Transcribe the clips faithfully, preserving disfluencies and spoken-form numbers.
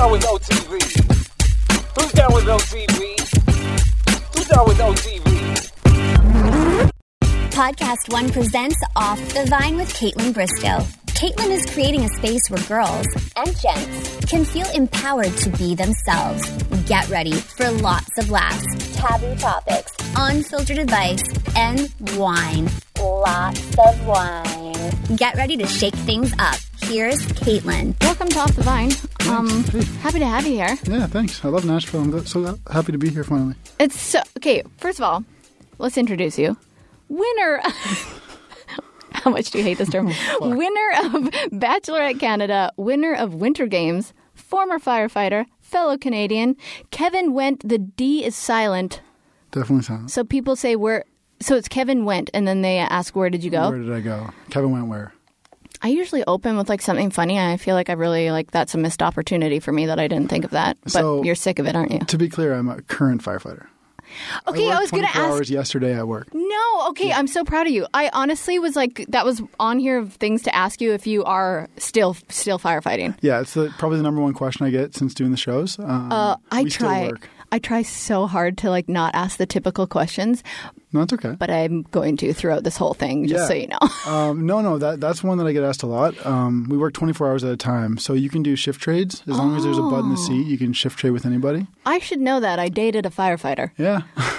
down with O T V? Who's down with O T V? Who's down with O T V? Podcast One presents Off the Vine with Caitlin Bristow. Caitlin is creating a space where girls and gents can feel empowered to be themselves. Get ready for lots of laughs, taboo topics, unfiltered advice, and wine. Lots of wine. Get ready to shake things up. Here's Caitlin. Welcome to Off the Vine. Um, Hey. happy to have you here. Yeah, thanks. I love Nashville. I'm so happy to be here finally. It's so okay. First of all, let's introduce you. Winner. How much do you hate this term? Winner of Bachelorette Canada, winner of Winter Games, former firefighter, fellow Canadian, Kevin Went. The D is silent. Definitely sounds. So people say where. So it's Kevin Went, and then they ask, where did you go? Where did I go? Kevin went where? I usually open with like something funny. I feel like I really like that's a missed opportunity for me that I didn't think of that. But So- you're sick of it, aren't you? To be clear, I'm a current firefighter. Okay, I, I, was going to twenty-four ask. hours yesterday at work. No, okay, I'm so proud of you. I honestly was like, that was on here of things to ask you if you are still still firefighting. Yeah, it's the, probably the number one question I get since doing the shows. Um, Uh, I we still try. work. I try so hard to like not ask the typical questions, No, it's okay. but I'm going to throughout this whole thing, just Yeah. so you know. Um, no, no, that that's one that I get asked a lot. Um, we work twenty-four hours at a time, so you can do shift trades. As long as there's a butt in the Oh. seat, you can shift trade with anybody. I should know that. I dated a firefighter. Yeah.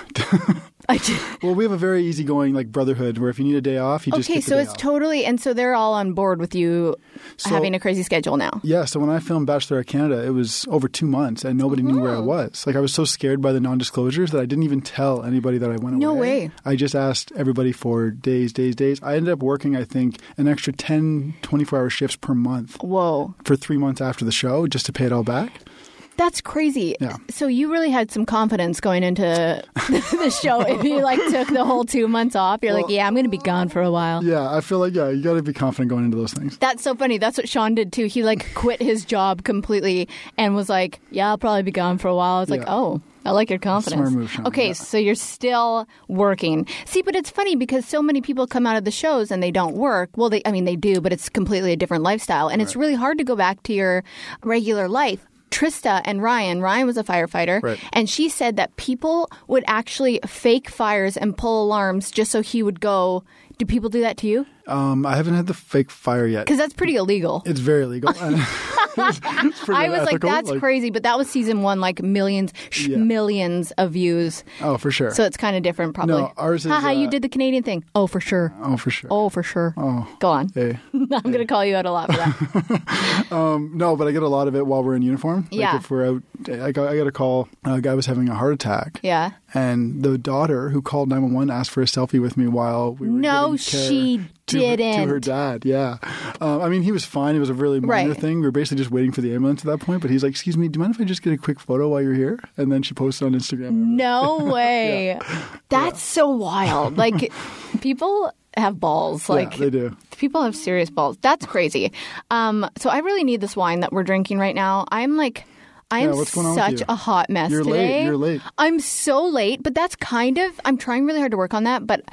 I did. Well, we have a very easygoing like brotherhood where if you need a day off, you just Okay, get the so day it's off. totally, and so they're all on board with you So- having a crazy schedule now. Yeah, so when I filmed Bachelorette Canada, it was over two months and nobody knew where I was. Like I was so scared by the non-disclosures that I didn't even tell anybody that I went No away. way. I just asked everybody for days, days, days. I ended up working, I think, an extra ten, twenty-four hour shifts per month Whoa. for three months after the show just to pay it all back. That's crazy. Yeah. So you really had some confidence going into the show. If you like took the whole two months off, you're like, Well- yeah, I'm going to be gone for a while. Yeah, I feel like, yeah, you got to be confident going into those things. That's so funny. That's what Sean did too. He like quit his job completely and was like, yeah, I'll probably be gone for a while. I was like, Yeah. oh, I like your confidence. Smart move, Sean. Okay, Yeah. so you're still working. See, but it's funny because so many people come out of the shows and they don't work. Well, they, I mean, they do, but it's completely a different lifestyle. And it's really hard to go back to your regular life. Trista and Ryan, Ryan was a firefighter, Right. and she said that people would actually fake fires and pull alarms just so he would go. Do people do that to you? Um, I haven't had the fake fire yet. Because that's pretty illegal. It's very illegal. It's pretty I was like, unethical. that's crazy. But that was season one, like millions, sh- Yeah. millions of views. Oh, for sure. So it's kind of different, probably. No, ours is, Haha, you uh, did the Canadian thing. Oh, for sure. oh, for sure. Oh, for sure. Oh. Go on. Hey. I'm going to call you out a lot for that. No, but I get a lot of it while we're in uniform. Like Yeah. if we're out, I got, I got a call. A guy was having a heart attack. Yeah. And the daughter who called nine one one asked for a selfie with me while we were No, giving care she to, her- to didn't. her dad. Yeah. Um, I mean, he was fine. It was a really minor Right. thing. We were basically just waiting for the ambulance at that point. But he's like, excuse me, do you mind if I just get a quick photo while you're here? And then she posted on Instagram. No way. That's so wild. Like, people have balls. Like, yeah, they do. people have serious balls. That's crazy. Um, so I really need this wine that we're drinking right now. I'm like, I'm Yeah, what's going on with such you? a hot mess You're late. today. You're late. I'm so late, but that's kind of, I'm trying really hard to work on that, but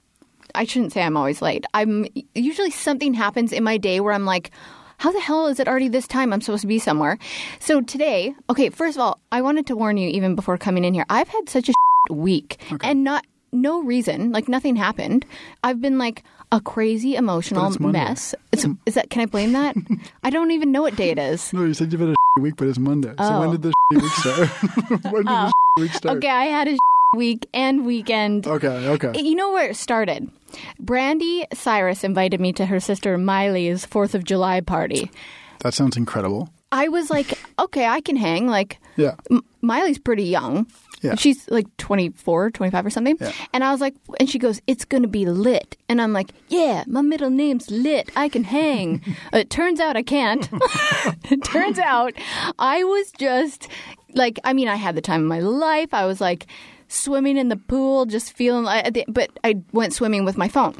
I shouldn't say I'm always late. I'm usually something happens in my day where I'm like, how the hell is it already this time? I'm supposed to be somewhere. So today, okay, first of all, I wanted to warn you even before coming in here. I've had such a week and not no reason, like nothing happened. I've been like a crazy emotional But it's Monday. mess. It's, is that? Can I blame that? I don't even know what day it is. No, you said you've had a week, but it's Monday. So when Oh. did the week start? when did the week start? Okay, I had a week and weekend. Okay, okay. You know where it started? Brandy Cyrus invited me to her sister Miley's fourth of July party. That sounds incredible. I was like, okay, I can hang. Like, Yeah. M- Miley's pretty young. Yeah. She's like twenty-four, twenty-five or something. Yeah. And I was like, and she goes, it's going to be lit. And I'm like, yeah, my middle name's Lit. I can hang. It turns out I can't. It turns out I was just like, I mean, I had the time of my life. I was like swimming in the pool, just feeling like, but I went swimming with my phone.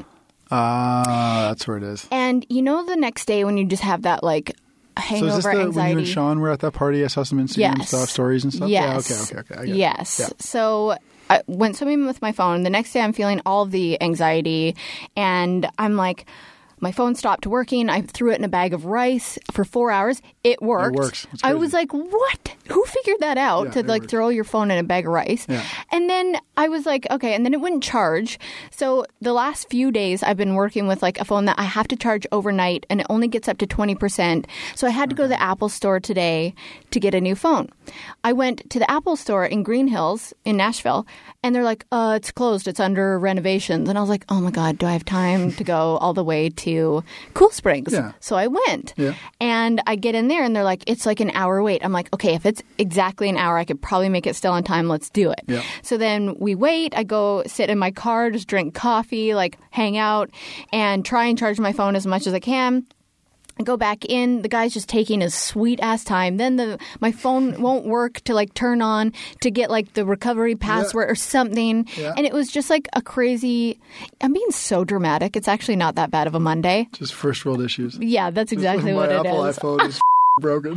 Ah, that's where it is. And you know, the next day when you just have that like hangover So is this the, anxiety. when you and Sean were at that party? I saw some Instagram Yes. stuff, stories and stuff. Yes. Yeah, okay, okay, okay. I get it. Yes. Yeah. So I went swimming with my phone. The next day I'm feeling all of the anxiety and I'm like, my phone stopped working. I threw it in a bag of rice for four hours. It worked. It works. It's I crazy. was like, what? Who figured that out Yeah, to it like works. throw your phone in a bag of rice? Yeah. And then I was like, okay. And then it wouldn't charge. So the last few days I've been working with like a phone that I have to charge overnight and it only gets up to twenty percent. So I had to go to the Apple store today to get a new phone. I went to the Apple store in Green Hills in Nashville and they're like, uh, it's closed. It's under renovations. And I was like, oh my God, do I have time to go all the way to Cool Springs? Yeah. So I went. Yeah. And I get in there and they're like, it's like an hour wait. I'm like, okay, if it's exactly an hour, I could probably make it still on time. Let's do it. Yeah. So then we wait. I go sit in my car, just drink coffee, like hang out and try and charge my phone as much as I can. I go back in. The guy's just taking his sweet ass time. Then the my phone won't work to like turn on to get like the recovery password or something. Yeah. And it was just like a crazy. I'm being so dramatic. It's actually not that bad of a Monday. Just first world issues. Yeah, that's exactly My what it Apple is. iPhone is broken.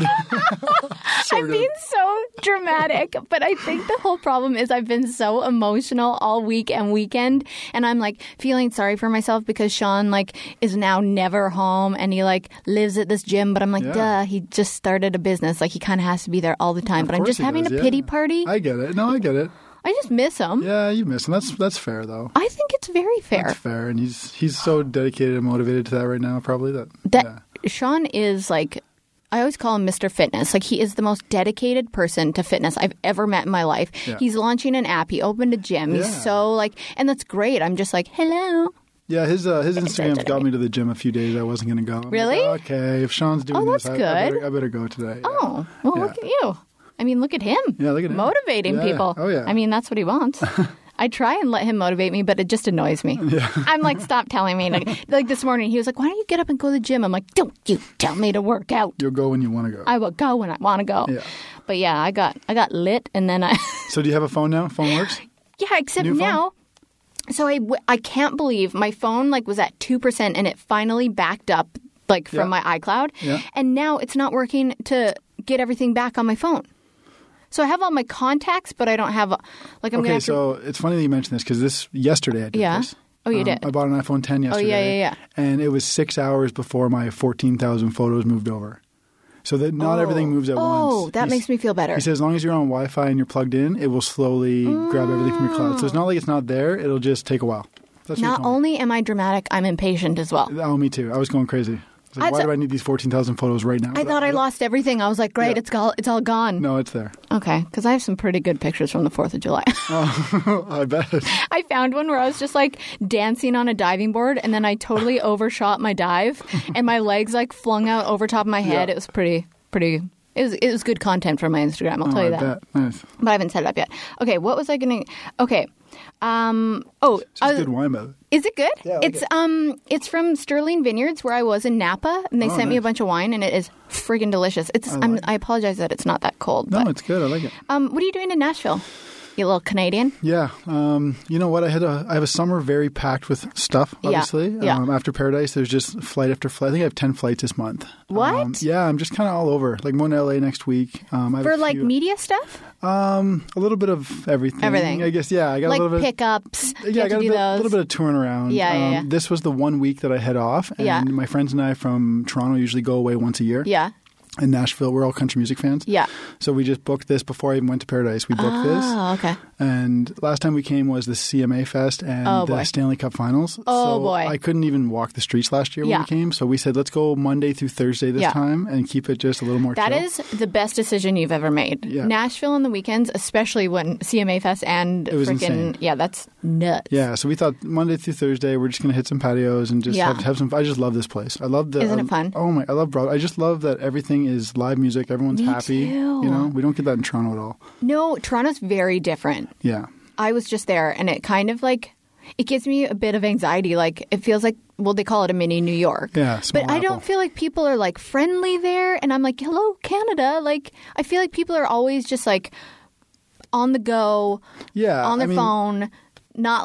So I'm good. being so dramatic, but I think the whole problem is I've been so emotional all week and weekend, and I'm like feeling sorry for myself because Sean like is now never home and he like lives at this gym, but I'm like, Yeah. duh, he just started a business, like he kind of has to be there all the time. Of But I'm course just he having does, a yeah. pity party. I, I get it. No, I get it. just miss him. Yeah, you miss him. That's that's fair though. I think it's very fair. That's fair, and he's he's so dedicated and motivated to that right now. Probably that. That yeah. Sean is like, I always call him Mister Fitness. Like he is the most dedicated person to fitness I've ever met in my life. Yeah. He's launching an app. He opened a gym. Yeah. He's so like, and that's great. I'm just like, hello. Yeah, his uh, his It's Instagram's dedicated. got me to the gym a few days. I wasn't going to go. I'm like, Really? okay, if Sean's doing Oh, this, that's I, I, good. better, I better go today. Oh, well, Yeah. look at you. I mean, look at him. Yeah, look at him. Motivating Yeah. people. Oh, yeah. I mean, that's what he wants. I try and let him motivate me, but it just annoys me. Yeah. I'm like, stop telling me. Like, like this morning, he was like, why don't you get up and go to the gym? I'm like, don't you tell me to work out. You'll go when you want to go. I will go when I want to go. Yeah. But yeah, I got I got lit, and then I... So do you have a phone now? Phone works? Yeah, except New phone? now... So I, w- I can't believe my phone like was at two percent and it finally backed up like from Yeah. my iCloud. Yeah. And now it's not working to get everything back on my phone. So I have all my contacts, but I don't have like I'm Okay, gonna have to. so it's funny that you mentioned this because this yesterday I did Yeah? this. Oh, you Um, did? I bought an iPhone ten yesterday. yeah, yeah, yeah. And it was six hours before my fourteen thousand photos moved over. So that not everything moves at once. Oh, that He makes s- me feel better. He said as long as you're on Wi-Fi and you're plugged in, it will slowly grab everything from your cloud. So it's not like it's not there. It'll just take a while. That's what he Not told me. only am I dramatic, I'm impatient as well. Oh, me too. I was going crazy. I was like, I why th- do I need these fourteen thousand photos right now? I thought I lost everything. I was like, great, Yeah. it's all it's all gone. No, it's there. Okay, because I have some pretty good pictures from the fourth of July. I bet. I found one where I was just like dancing on a diving board, and then I totally overshot my dive, and my legs like flung out over top of my head. Yeah. It was pretty, pretty. It was it was good content for my Instagram. I'll Oh, tell you I that. bet. Nice. But I haven't set it up yet. Okay, what was I going to? Okay, um, oh, It's uh, good wine, by the way. is it good? Yeah, I like it's it. um, it's from Sterling Vineyards where I was in Napa, and they Oh, sent me a nice. bunch of wine, and it is friggin' delicious. It's I I'm, like it. I apologize that it's not that cold. No, but, it's good. I like it. um, what are you doing in Nashville? You little Canadian. Yeah. Um, you know what? I had a I have a summer very packed with stuff, Yeah. obviously. Yeah. Um, after Paradise, there's just flight after flight. I think I have ten flights this month. What? Um, yeah, I'm just kind of all over. Like, I'm going to L A next week. Um, I have For a like few- media stuff, Um, a little bit of everything. Everything. I guess, yeah. I got like a little bit. pickups. Yeah, you I have got to a do bit, those. little bit of touring around. Yeah, yeah, um, yeah. This was the one week that I head off, and Yeah. my friends and I from Toronto usually go away once a year. Yeah. In Nashville, we're all country music fans. Yeah. So we just booked this before I even went to Paradise. We booked this. Oh, okay. And last time we came was the C M A Fest and Oh, the boy. Stanley Cup Finals. Oh, so boy. I couldn't even walk the streets last year when Yeah. we came. So we said, let's go Monday through Thursday this Yeah. time and keep it just a little more That chill. is the best decision you've ever made. Yeah. Nashville on the weekends, especially when C M A Fest and It was freaking insane. yeah, that's nuts. Yeah, so we thought Monday through Thursday we're just going to hit some patios and just Yeah. have, have some. I just love this place. I love the. Isn't I- it fun? Oh my! I love Broadway. I just love that everything is live music. Everyone's Me happy. too. You know, we don't get that in Toronto at all. No, Toronto's very different. Yeah, I was just there, and it kind of like it gives me a bit of anxiety. Like it feels like well, they call it a mini New York. yeah. Small But I apple. don't feel like people are like friendly there, and I'm like, hello, Canada. Like I feel like people are always just like on the go, Yeah, on their I mean, phone, not like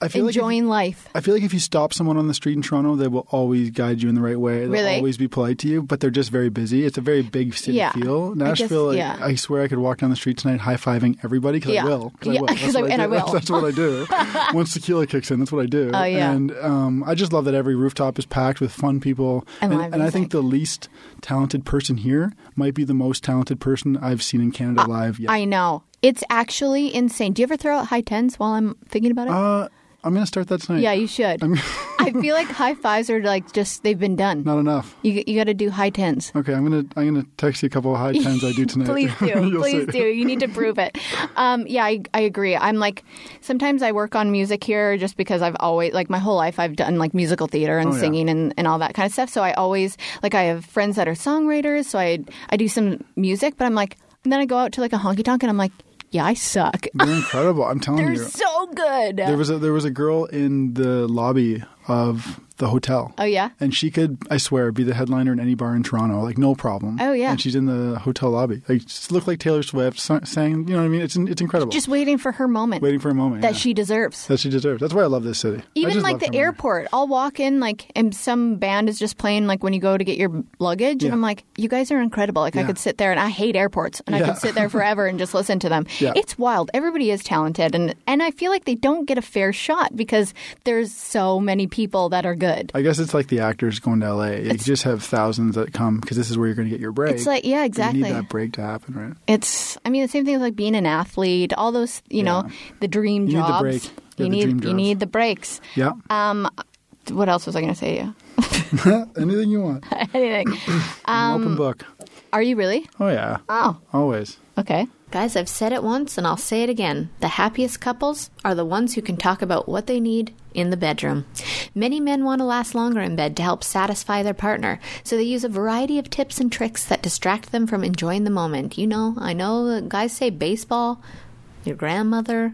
I feel enjoying like life. I feel like if you stop someone on the street in Toronto, they will always guide you in the right way. They'll Really? always be polite to you, but they're just very busy. It's a very big city Yeah. feel. I guess, Nashville, like, yeah. I swear I could walk down the street tonight high-fiving everybody because Yeah. I will. Cause Yeah, I will. 'cause That's I- what and I do. will. That's what I do. Once tequila kicks in, that's what I do. Oh, yeah. And um, I just love that every rooftop is packed with fun people. And and, live and I music. think the least talented person here might be the most talented person I've seen in Canada live yet. I know. It's actually insane. Do you ever throw out high tens while I'm thinking about it? uh, I'm going to start that tonight. yeah, you should. I feel like high fives are like just, they've been done. Not enough. You you got to do high tens. Okay, I'm gonna I'm gonna text you a couple of high tens I do tonight. Please do. You'll Please see. do. You need to prove it. Um, yeah, I, I agree. I'm like, sometimes I work on music here just because I've always, like my whole life, I've done like musical theater and Oh, yeah. singing and, and all that kind of stuff. So I always, like I have friends that are songwriters. So I, I do some music, but I'm like, and then I go out to like a honky tonk and I'm like, yeah, I suck. They're incredible. I'm telling They're you. so good. There was a there was a girl in the lobby of the hotel. Oh, yeah? And she could, I swear, be the headliner in any bar in Toronto, like no problem. Oh, yeah. And she's in the hotel lobby. Like, just looked like Taylor Swift, sang, sang- you know what I mean? It's it's incredible. Just waiting for her moment waiting for a moment that yeah. she deserves. that she deserves. That's why I love this city. I Even just like love the coming here. airport, I'll walk in like, and some band is just playing like when you go to get your luggage, Yeah. and I'm like, you guys are incredible. Like I Yeah. could sit there, and I hate airports, and I Yeah. could sit there forever and just listen to them. Yeah. It's wild. Everybody is talented, and and I feel like they don't get a fair shot because there's so many people that are good. I guess it's like the actors going to L A. You just have thousands that come because this is where you're going to get your break. It's like, yeah, You exactly. need that break to happen, right? It's, I mean, the same thing with like being an athlete, all those, you know, Yeah. the dream You need the jobs. break. Yeah, You the need dream you jobs. need the breaks. Yeah. Um, what else was I going to say to you? Anything you want. Anything. An Um, open book. Are you really? Oh, yeah. Oh, Always. okay. Guys, I've said it once and I'll say it again. The happiest couples are the ones who can talk about what they need in the bedroom. Many men want to last longer in bed to help satisfy their partner, so they use a variety of tips and tricks that distract them from enjoying the moment. You know, I know that guys say baseball, your grandmother.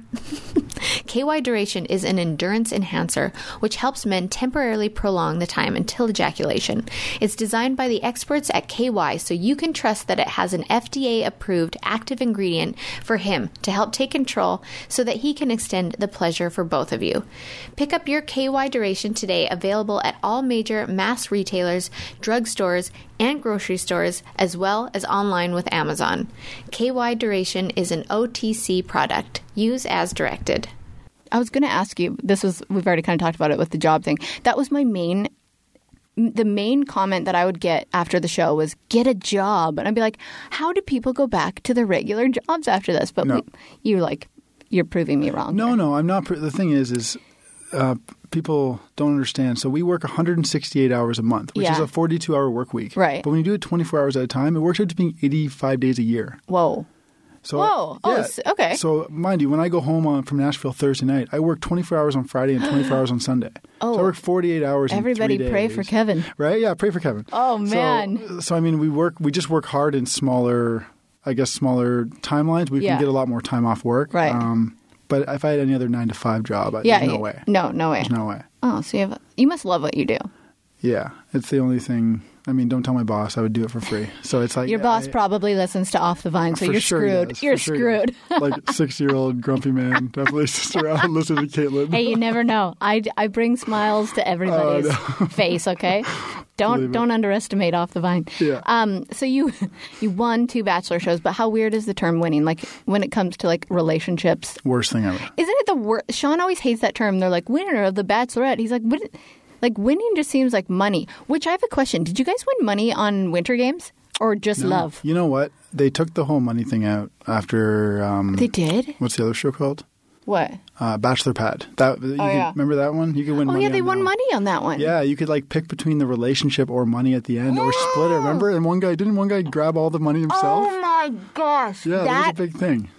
K Y Duration is an endurance enhancer which helps men temporarily prolong the time until ejaculation. It's designed by the experts at K Y, so you can trust that it has an F D A-approved active ingredient for him to help take control so that he can extend the pleasure for both of you. Pick up your K Y Duration today, available at all major mass retailers, drugstores, and grocery stores, as well as online with Amazon. K Y Duration is an O T C product. Use as directed. I was going to ask you, this was, we've already kind of talked about it with the job thing. That was my main, the main comment that I would get after the show was, get a job. And I'd be like, how do people go back to their regular jobs after this? But No. we, you like, you're proving me wrong. No, here. no, I'm not. pr- The thing is, is uh, people don't understand. So we work one hundred sixty-eight hours a month, which is Yeah. a forty-two hour work week. Right. But when you do it twenty-four hours at a time, it works out to being eighty-five days a year. Whoa. So, Whoa. Oh, yeah. s- okay. So mind you, when I go home on, from Nashville Thursday night, I work twenty-four hours on Friday and twenty-four hours on Sunday. Oh. So I work forty-eight hours in Everybody three pray days. for Kevin. Right? Yeah, pray for Kevin. Oh, So- man. So, I mean, we work, we just work hard in smaller, I guess, smaller timelines. We Yeah. can get a lot more time off work. Right. Um, but if I had any other nine to five job, I, Yeah. there's no yeah. way. No, no way. There's no way. Oh, so you have, you must love what you do. Yeah, it's the only thing. I mean, don't tell my boss. I would do it for free. So it's like Your boss I- probably listens to Off the Vine, so for you're sure he screwed. does. You're For sure he does. screwed. Like six-year-old grumpy man definitely sits around and listens to Caitlin. Hey, you never know. I, I bring smiles to everybody's Oh, face. Okay, don't Believe it. don't underestimate Off the Vine. Yeah. Um. So you you won two Bachelor shows, but how weird is the term winning? Like when it comes to like relationships, Worst thing ever. isn't it the worst? Sean always hates that term. They're like winner of the Bachelorette. He's like, what? Like winning just seems like money. Which I have a question. Did you guys win money on Winter Games or just No. love? You know what? They took the whole money thing out after um, They did. what's the other show called? What? Uh, Bachelor Pad. That you could, yeah. remember that one? You could win Oh money. yeah, they on won that one. money on that one. Yeah, you could like pick between the relationship or money at the end, or split it. Remember? And one guy didn't one guy grab all the money himself? Oh my gosh. yeah, that that was a big thing.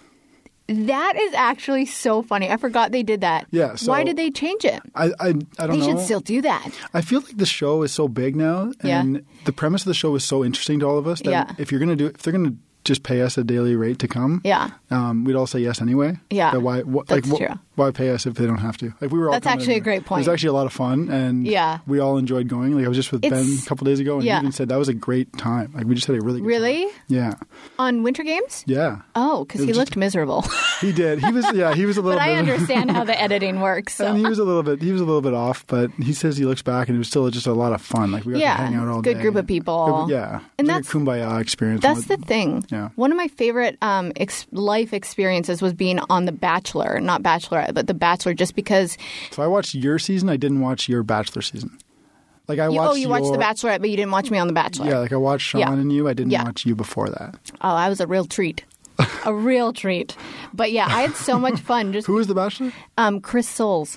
That is actually so funny. I forgot they did that. Yeah, so- Why did they change it? I I, I don't They know. should still do that. I feel like the show is so big now, Yeah. and the premise of the show is so interesting to all of us that Yeah. if you're gonna do, if they're gonna just pay us a daily rate to come, Yeah. um, we'd all say yes anyway. Yeah. But why? What, That's like, true. What, why pay us if they don't have to? Like we were all That's coming actually in. a great point. It was actually a lot of fun, and Yeah. we all enjoyed going. Like I was just with It's- Ben a couple days ago, and yeah. he even said that was a great time. Like we just had a really good Really? time. Yeah, On Winter Games? yeah. Oh, because It he was looked just- miserable. He did. He was. Yeah, he was a little. But bit, I understand how the editing works. So. And he was a little bit. He was a little bit off, but he says he looks back and it was still just a lot of fun. Like we got Yeah, to hang out all day. good group of people. Good- yeah, And it was that's- like a kumbaya experience. That's the thing. Yeah. One of my favorite um, ex- life experiences was being on The Bachelor, not Bachelorette, but The Bachelor, just because. So I watched your season. I didn't watch your Bachelor season. Like I You, watched. oh, you watched your- The Bachelorette, but you didn't watch me on The Bachelor. Yeah, like I watched Sean Yeah. and you. I didn't Yeah. watch you before that. Oh, I was a real treat. A real treat. But yeah, I had so much fun. Just Who was the Bachelor? um, Chris Soules.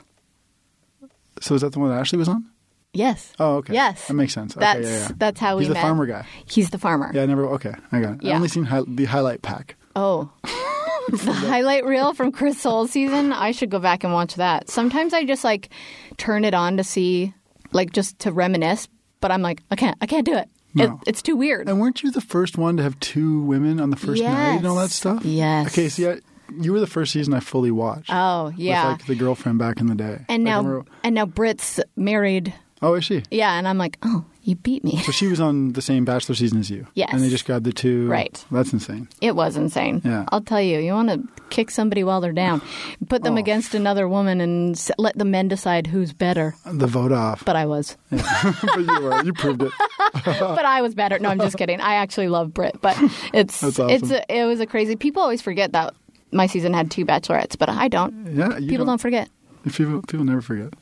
So is that the one that Ashley was on? Yes. Oh, okay. Yes. That makes sense. Okay, That's yeah, yeah. that's how we He's the met. farmer guy. He's the farmer. Yeah, I never. Okay, I got it. I Yeah. only seen hi- the highlight pack. Oh. The highlight reel from Chris Soules season. I should go back and watch that. Sometimes I just like turn it on to see, like just to reminisce. But I'm like, I can't. I can't do it. No. it it's too weird. And weren't you the first one to have two women on the first night and all that Yes. stuff? Yes. Okay, see, I, you were the first season I fully watched. Oh yeah. With like the girlfriend back in the day. and Like, I now remember- and now Britt's married. oh, is she? Yeah, and I'm like, oh, you beat me. So she was on the same Bachelor season as you. Yes. And they just grabbed the two. Right. That's insane. It was insane. Yeah. I'll tell you, you want to kick somebody while they're down, put them Oh. against another woman, and s- let the men decide who's better. The vote off. But I was. But you were. You proved it. But I was better. No, I'm just kidding. I actually love Brit, but it's That's awesome. it's a, it was a crazy. People always forget that my season had two bachelorettes, but I don't. Yeah. You People don't forget. People, people never forget.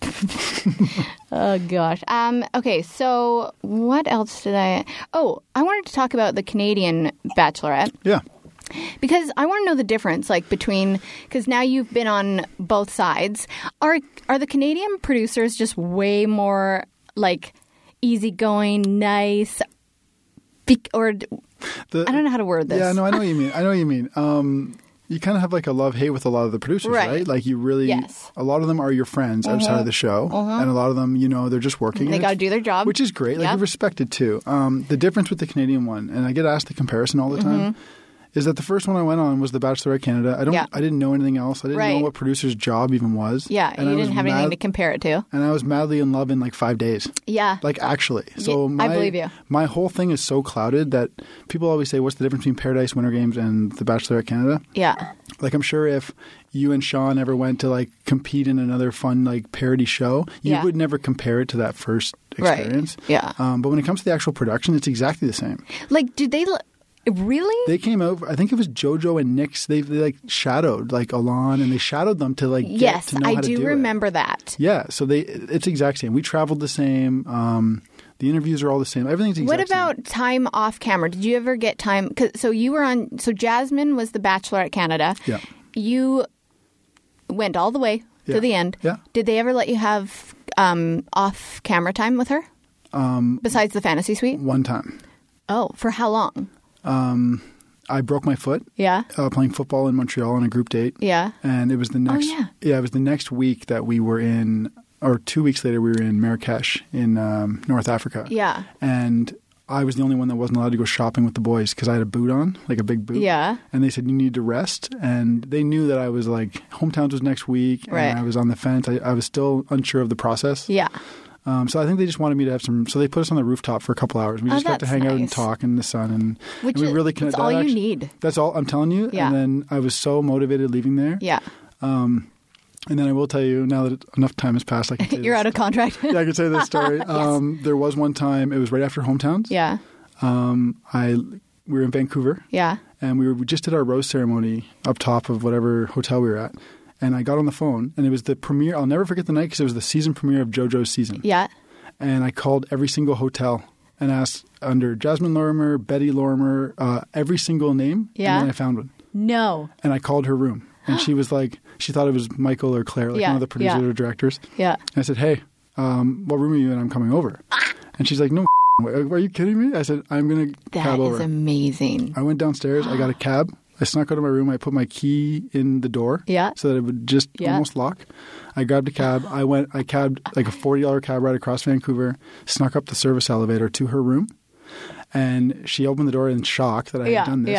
Oh gosh. Um. Okay. So what else did I? Oh, I wanted to talk about the Canadian Bachelorette Yeah. because I want to know the difference, like between because now you've been on both sides. Are are the Canadian producers just way more like easygoing, nice, Be- or The, I don't know how to word this. Yeah, no, I know what you mean. I know what you mean. Um, you kind of have like a love-hate with a lot of the producers, Right. right? Like you really, Yes. a lot of them are your friends outside of the show, and a lot of them, you know, they're just working. They and gotta it's- do their job. which is great. Like Yeah. you respect it too. Um, the difference with the Canadian one, and I get asked the comparison all the time, is that the first one I went on was the Bachelorette Canada. I don't, Yeah. I didn't know anything else. I didn't know Right. what producer's job even was. Yeah, and you I was didn't have anything mad- to compare it to. And I was madly in love in like five days. Yeah. Like actually. So Ye- my, I believe you. My whole thing is so clouded that people always say, what's the difference between Paradise Winter Games and the Bachelorette Canada? Yeah. Like I'm sure if you and Sean ever went to like compete in another fun like parody show, you Yeah. would never compare it to that first Right. experience. Yeah. Um, but when it comes to the actual production, it's exactly the same. Like, did they l- really? They came out. I think it was JoJo and Nyx. They, they like shadowed like Alon, and they shadowed them to like get yes, to know I how to do do it. remember that. Yeah, so they it's exact same. We traveled the same. Um, the interviews are all the same. Everything's exact What same. about time off camera? Did you ever get time? 'Cause, so you were on. So Jasmine was the Bachelorette Canada. Yeah. You went all the way Yeah. to the end. Yeah. Did they ever let you have um, off camera time with her? Um, Besides the fantasy suite? One time, Oh, for how long? I broke my foot Yeah. uh, playing football in Montreal on a group date. Yeah. And it was the next. yeah. yeah, it was the next week that we were in, or two weeks later, we were in Marrakesh in um, North Africa. Yeah. And I was the only one that wasn't allowed to go shopping with the boys because I had a boot on, like a big boot. Yeah. And they said, you need to rest. And they knew that I was like, hometowns was next week. Right. And I was on the fence. I, I was still unsure of the process. Yeah. Um, so I think they just wanted me to have some. So they put us on the rooftop for a couple hours. We Oh, just got to that's hang out and nice. talk in the sun, and, Which and we is- really that's connected. all that you actually- need. That's all I'm telling you. Yeah. And then I was so motivated leaving there. Yeah. And then I will tell you now that enough time has passed. I can say You're this. out of contract. Yeah, I can say this story. um, there was one time. It was right after hometowns. Yeah. Um, I we were in Vancouver. Yeah. And we, were, we just did our rose ceremony up top of whatever hotel we were at. And I got on the phone, and it was the premiere. I'll never forget the night because it was the season premiere of JoJo's season. Yeah. And I called every single hotel and asked under Jasmine Lorimer, Betty Lorimer, uh, every single name. Yeah. And then I found one. No. And I called her room. And she was like, she thought it was Michael or Claire, like Yeah, one of the producers yeah. or directors. Yeah. And I said, hey, um, what room are you in? I'm coming over. And she's like, no, are you kidding me? I said, I'm going to That cab is over. amazing. I went downstairs. I got a cab. I snuck out of my room. I put my key in the door Yeah. so that it would just Yeah. almost lock. I grabbed a cab. I went. I cabbed like a forty dollar cab ride across Vancouver, snuck up the service elevator to her room. And she opened the door in shock that I Yeah, had done this. yeah.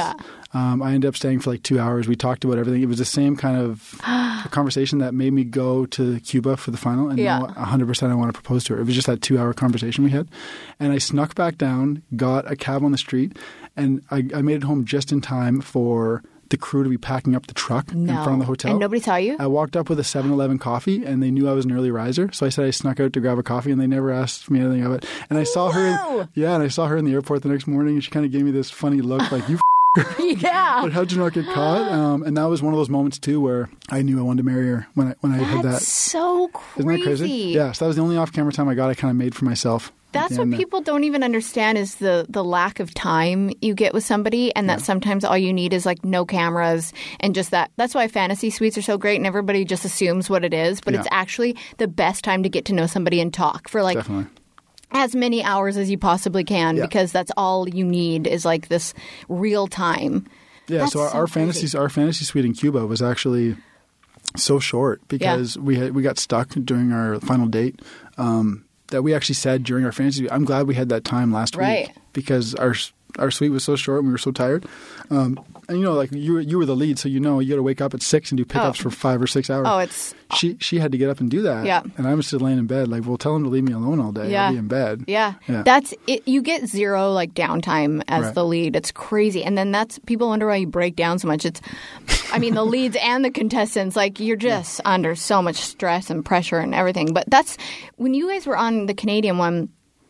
Um, I ended up staying for like two hours. We talked about everything. It was the same kind of conversation that made me go to Cuba for the final and Yeah. know one hundred percent I want to propose to her. It was just that two-hour conversation we had. And I snuck back down, got a cab on the street, and I, I made it home just in time for the crew to be packing up the truck No. in front of the hotel. And nobody saw you? I walked up with a seven eleven coffee, and they knew I was an early riser. So I said I snuck out to grab a coffee, and they never asked me anything of it. And I saw her, Whoa. in, yeah, and I saw her in the airport the next morning, and she kind of gave me this funny look, like, you Yeah. but how'd you not get caught? Um, and that was one of those moments, too, where I knew I wanted to marry her when I, when I had That's that. so crazy. Isn't that crazy? Yeah, so that was the only off-camera time I got. I kind of made for myself. That's at the what end there. people don't even understand is the, the lack of time you get with somebody, and that sometimes all you need is like no cameras and just that. That's why fantasy suites are so great, and everybody just assumes what it is, but Yeah. it's actually the best time to get to know somebody and talk for like Definitely. as many hours as you possibly can, Yeah. because that's all you need is like this real time. Yeah, That's so our, so our crazy. fantasy our fantasy suite in Cuba was actually so short because we had, we got stuck during our final date. Um, that we actually said during our fantasy, I'm glad we had that time last Right. week because our our suite was so short and we were so tired. Um, and you know, like you were, you were the lead, so you know you got to wake up at six and do pickups Oh. for five or six hours. Oh, it's she she had to get up and do that. Yeah. And I'm still laying in bed. Like, well, tell him to leave me alone all day. Yeah. I'll be in bed. Yeah. Yeah. That's it. You get zero like downtime as Right. the lead. It's crazy. And then that's people wonder why you break down so much. It's, I mean, the leads and the contestants, like you're just under so much stress and pressure and everything. But that's when you guys were on the Canadian one,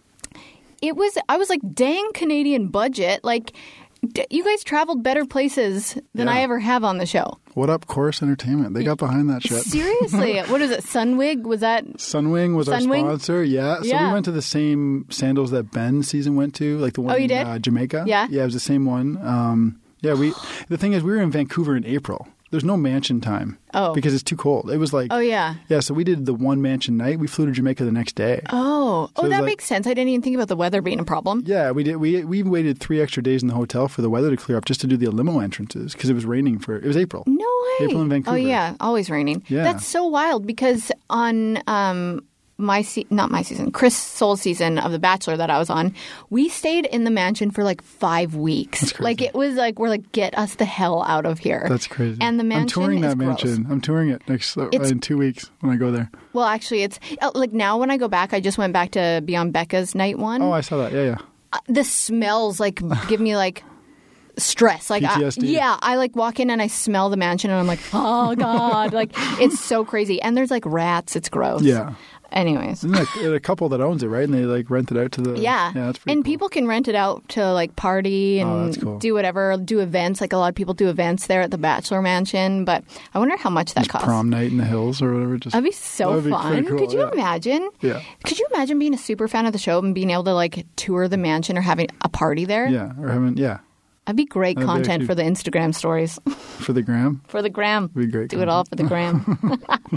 it was, I was like, dang Canadian budget. Like, d- you guys traveled better places than Yeah. I ever have on the show. What up, Chorus Entertainment? They got behind that shit. Seriously. What is it? Sunwig? Was that? Sunwing was Sunwing? our sponsor. Yeah. So Yeah. we went to the same sandals that Ben season went to, like the one Oh, you in did? Uh, Jamaica. Yeah. Yeah, it was the same one. Um, yeah, we. The thing is, we were in Vancouver in April. There's no mansion time. Oh. Because it's too cold. It was like. Oh, yeah. Yeah, so we did the one mansion night. We flew to Jamaica the next day. Oh. So oh, it was that like- makes sense. I didn't even think about the weather being a problem. Yeah, we did. We we waited three extra days in the hotel for the weather to clear up just to do the limo entrances because it was raining for. It was April. No way. April in Vancouver. Oh yeah, always raining. Yeah. That's so wild because on um my se- not my season, Chris Soul's season of The Bachelor that I was on, we stayed in the mansion for like five weeks. crazy. Like it was like we're like get us the hell out of here. That's crazy. And the mansion I'm touring is that gross. mansion. I'm touring it next uh, It's- in two weeks when I go there. Well, actually, it's uh, like now when I go back, I just went back to be on Becca's night one. Oh, I saw that. Yeah, yeah. Uh, the smells like give me like stress. Like I, P T S D. yeah, I like walk in and I smell the mansion and I'm like, oh god, like it's so crazy. And there's like rats. It's gross. Yeah. Anyways. Isn't that a couple that owns it, right? And they like rent it out to the Yeah. yeah. That's pretty and cool. people can rent it out to like party Oh, and that's cool. do whatever, do events. Like a lot of people do events there at the Bachelor Mansion. But I wonder how much that costs. prom night in the hills or whatever. Just That'd be so that'd be fun. pretty cool, Could you yeah. imagine? Yeah. Could you imagine being a super fan of the show and being able to like tour the mansion or having a party there? Yeah, or having yeah That'd be great That'd be content actually- for the Instagram stories. for the gram. For the gram. Be great Do it all for the gram.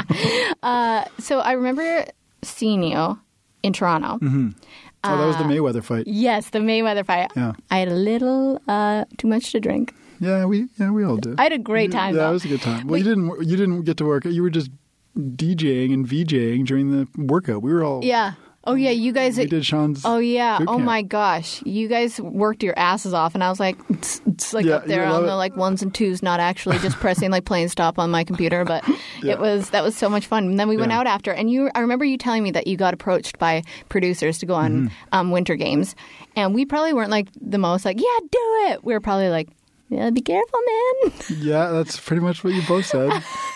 uh, so I remember seeing you in Toronto. Mm-hmm. Oh, that was the Mayweather fight. Yes, the Mayweather fight. Yeah. I had a little uh, too much to drink. Yeah, we yeah we all did. I had a great time, Yeah, though. it was a good time. Well, But- you didn't you didn't get to work. You were just DJing and VJing during the workout. We were all Yeah. Oh, yeah, you guys... We did Sean's. Oh, yeah. boot Oh, camp. my gosh. You guys worked your asses off, and I was like, tss, tss, like Yeah, up there you love on the it. like ones and twos, not actually just pressing like play and stop on my computer. But Yeah. it was that was so much fun. And then we went Yeah. out after, and you. I remember you telling me that you got approached by producers to go on Mm-hmm. um, Winter Games, and we probably weren't like the most like, yeah, do it. We were probably like, yeah, be careful, man. Yeah, that's pretty much what you both said.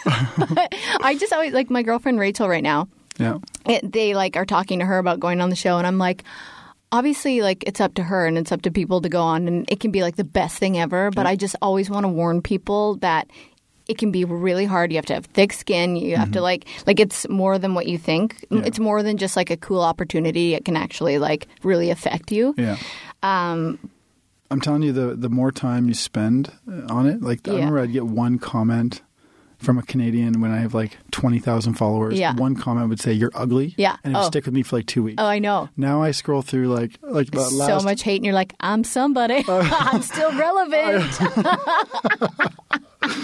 I just always like my girlfriend Rachel right now. Yeah. It, they like are talking to her about going on the show, and I'm like, obviously, like it's up to her and it's up to people to go on, and it can be like the best thing ever. But I just always want to warn people that it can be really hard. You have to have thick skin. You have to like like it's more than what you think. Yeah. It's more than just like a cool opportunity. It can actually like really affect you. Yeah. Um, I'm telling you, the the more time you spend on it, like I Yeah. remember I'd get one comment from a Canadian when I have like twenty thousand followers. Yeah. One comment would say, "You're ugly." Yeah. And it would Oh. stick with me for like two weeks. oh, I know. Now I scroll through like like the last. So much hate, and you're like, I'm somebody. I'm still relevant.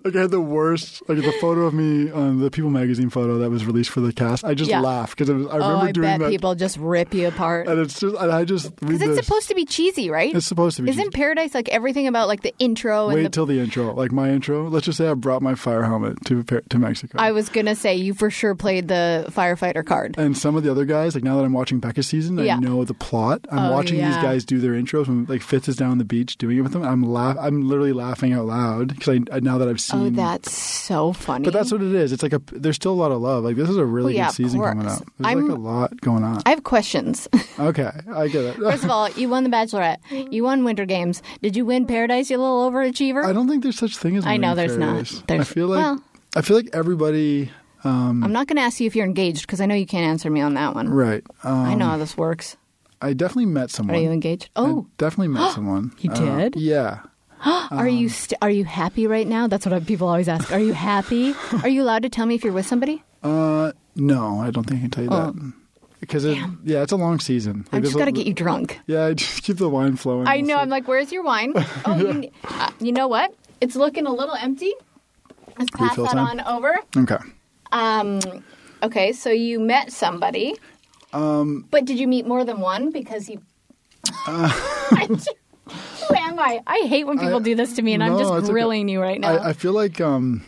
Like I had the worst, like the photo of me on the People magazine photo that was released for the cast. I just Yeah. laughed because I remember Oh, I doing bet that. people just rip you apart. And it's just, and I just read Because it's this. supposed to be cheesy, right? It's supposed to be. Isn't cheesy. Paradise like everything about like the intro and Wait the till the intro, like my intro. Let's just say I brought my fire helmet to Par- to Mexico. I was gonna say you for sure played the firefighter card. and some of the other guys, like now that I'm watching Becca's season, Yeah. I know the plot. I'm Oh, watching these yeah. guys do their intros when like Fitz is down on the beach doing it with them. I'm laugh. I'm literally laughing out loud because I, I now that I've seen. Oh, that's so funny. But that's what it is. It's like a. There's still a lot of love. Like this is a really Well, yeah, good of season coming course. up. There's I'm- like a lot going on. I have questions. Okay, I get it. First of all, you won the Bachelorette. You won Winter Games. Did you win Paradise, you little overachiever? I don't think there's such thing as. I know winning there's not. Paradise. There's- I feel like. well- I feel like everybody. Um, I'm not going to ask you if you're engaged because I know you can't answer me on that one. right. Um, I know how this works. I definitely met someone. Are you engaged? I Oh, definitely met someone. You Uh, did? yeah. are you st- are you happy right now? That's what I- people always ask. Are you happy? Are you allowed to tell me if you're with somebody? Uh, no, I don't think I can tell you Oh. that. Because it, yeah, it's a long season. Like, I've just there's got to a- get you drunk. Yeah, just keep the wine flowing. I know. We'll I'm like, where's your wine? Oh, you, uh, you know what? It's looking a little empty. Let's pass Refill that time? on over. see. Okay. Um, okay, so you met somebody. Um, but did you meet more than one? Because you. Uh, Who am I? I hate when people I- do this to me, and I'm no, just it's okay. grilling you right now. I, I feel like um,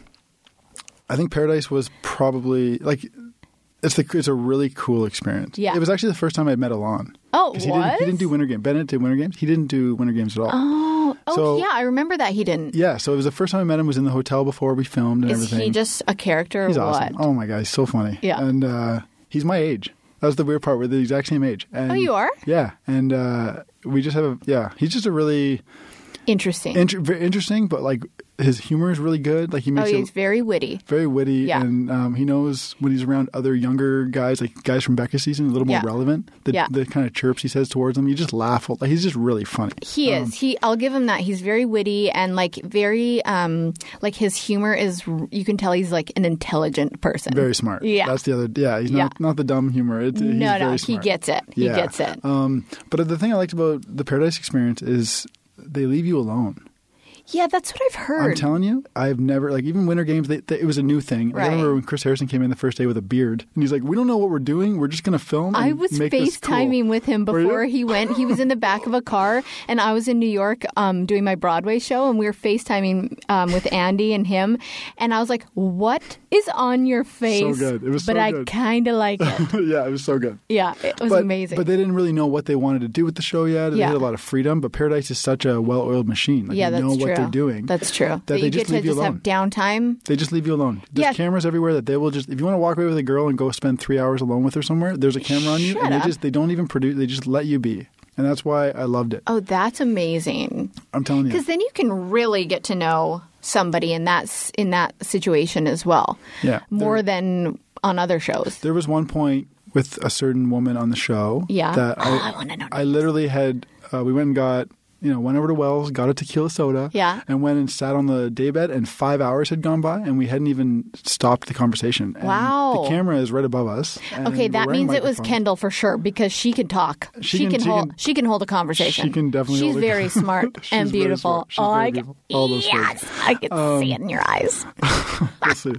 I think Paradise was probably like it's the it's a really cool experience. Yeah. It was actually the first time I met Alon. Oh, 'Cause he didn't, he was? didn't do Winter Games. Bennett did Winter Games. He didn't do Winter Games at all. oh, oh So- yeah, I remember that he didn't. Yeah, so it was the first time I met him. Was in the hotel before we filmed and Is everything. he just a character or He's what? awesome. Oh my god, he's so funny. Yeah. and uh, he's my age. That was the weird part. We're the exact same age. And, Oh, you are? Yeah, and uh, we just have a yeah. He's just a really Interesting. inter- very interesting, but like his humor is really good. Like he oh, makes he's it very witty. very witty, Yeah. and um, he knows when he's around other younger guys, like guys from Becca's season, a little more Yeah. relevant. The, Yeah. the kind of chirps he says towards them, you just laugh. Like he's just really funny. He Um, is. He. I'll give him that. He's very witty and like very um like his humor is. You can tell he's like an intelligent person. Very smart. Yeah. that's the other. Yeah, he's Yeah. not not the dumb humor. It's, he's no, no, very he smart. gets it. He Yeah. gets it. Um, but the thing I liked about the Paradise experience is they leave you alone. Yeah, that's what I've heard. I'm telling you, I've never like even Winter Games. They, they, it was a new thing. Like, Right. I remember when Chris Harrison came in the first day with a beard, and he's like, "We don't know what we're doing. We're just going to film." And I was make this cool." FaceTiming with him Were you? before he went. He was in the back of a car, and I was in New York um, doing my Broadway show, and we were FaceTiming um, with Andy and him. And I was like, "What is on your face?" good. It was but so I good. kind of like it. yeah, it was so good. Yeah, it was but, amazing. But they didn't really know what they wanted to do with the show yet. They Yeah. had a lot of freedom. But Paradise is such a well-oiled machine. Like, yeah, they that's know true. what they're doing. That's true. That That they you just get to leave you just have alone. downtime. They just leave you alone. There's Yeah. cameras everywhere that they will just. If you want to walk away with a girl and go spend three hours alone with her somewhere, there's a camera on you, Shut and up. they just they don't even produce. They just let you be, and that's why I loved it. Oh, that's amazing. I'm telling you. Because then you can really get to know somebody in that s- in that situation as well. Yeah. More There- than on other shows. There was one point with a certain woman on the show. Yeah. That Oh, I, I wanna know I literally had. Uh, we went and got. You know, went over to Wells, got a tequila soda, Yeah. and went and sat on the daybed, and five hours had gone by, and we hadn't even stopped the conversation. And Wow. the camera is right above us. and Okay, we're that wearing means it was microphones. Kendall for sure because she can talk. She She, can- can, she hold. can- she can hold a conversation. She can definitely She's hold a- very smart She's and very beautiful. smart. She's oh, very I beautiful. All those yes, words. I can see it in your eyes. We'll see.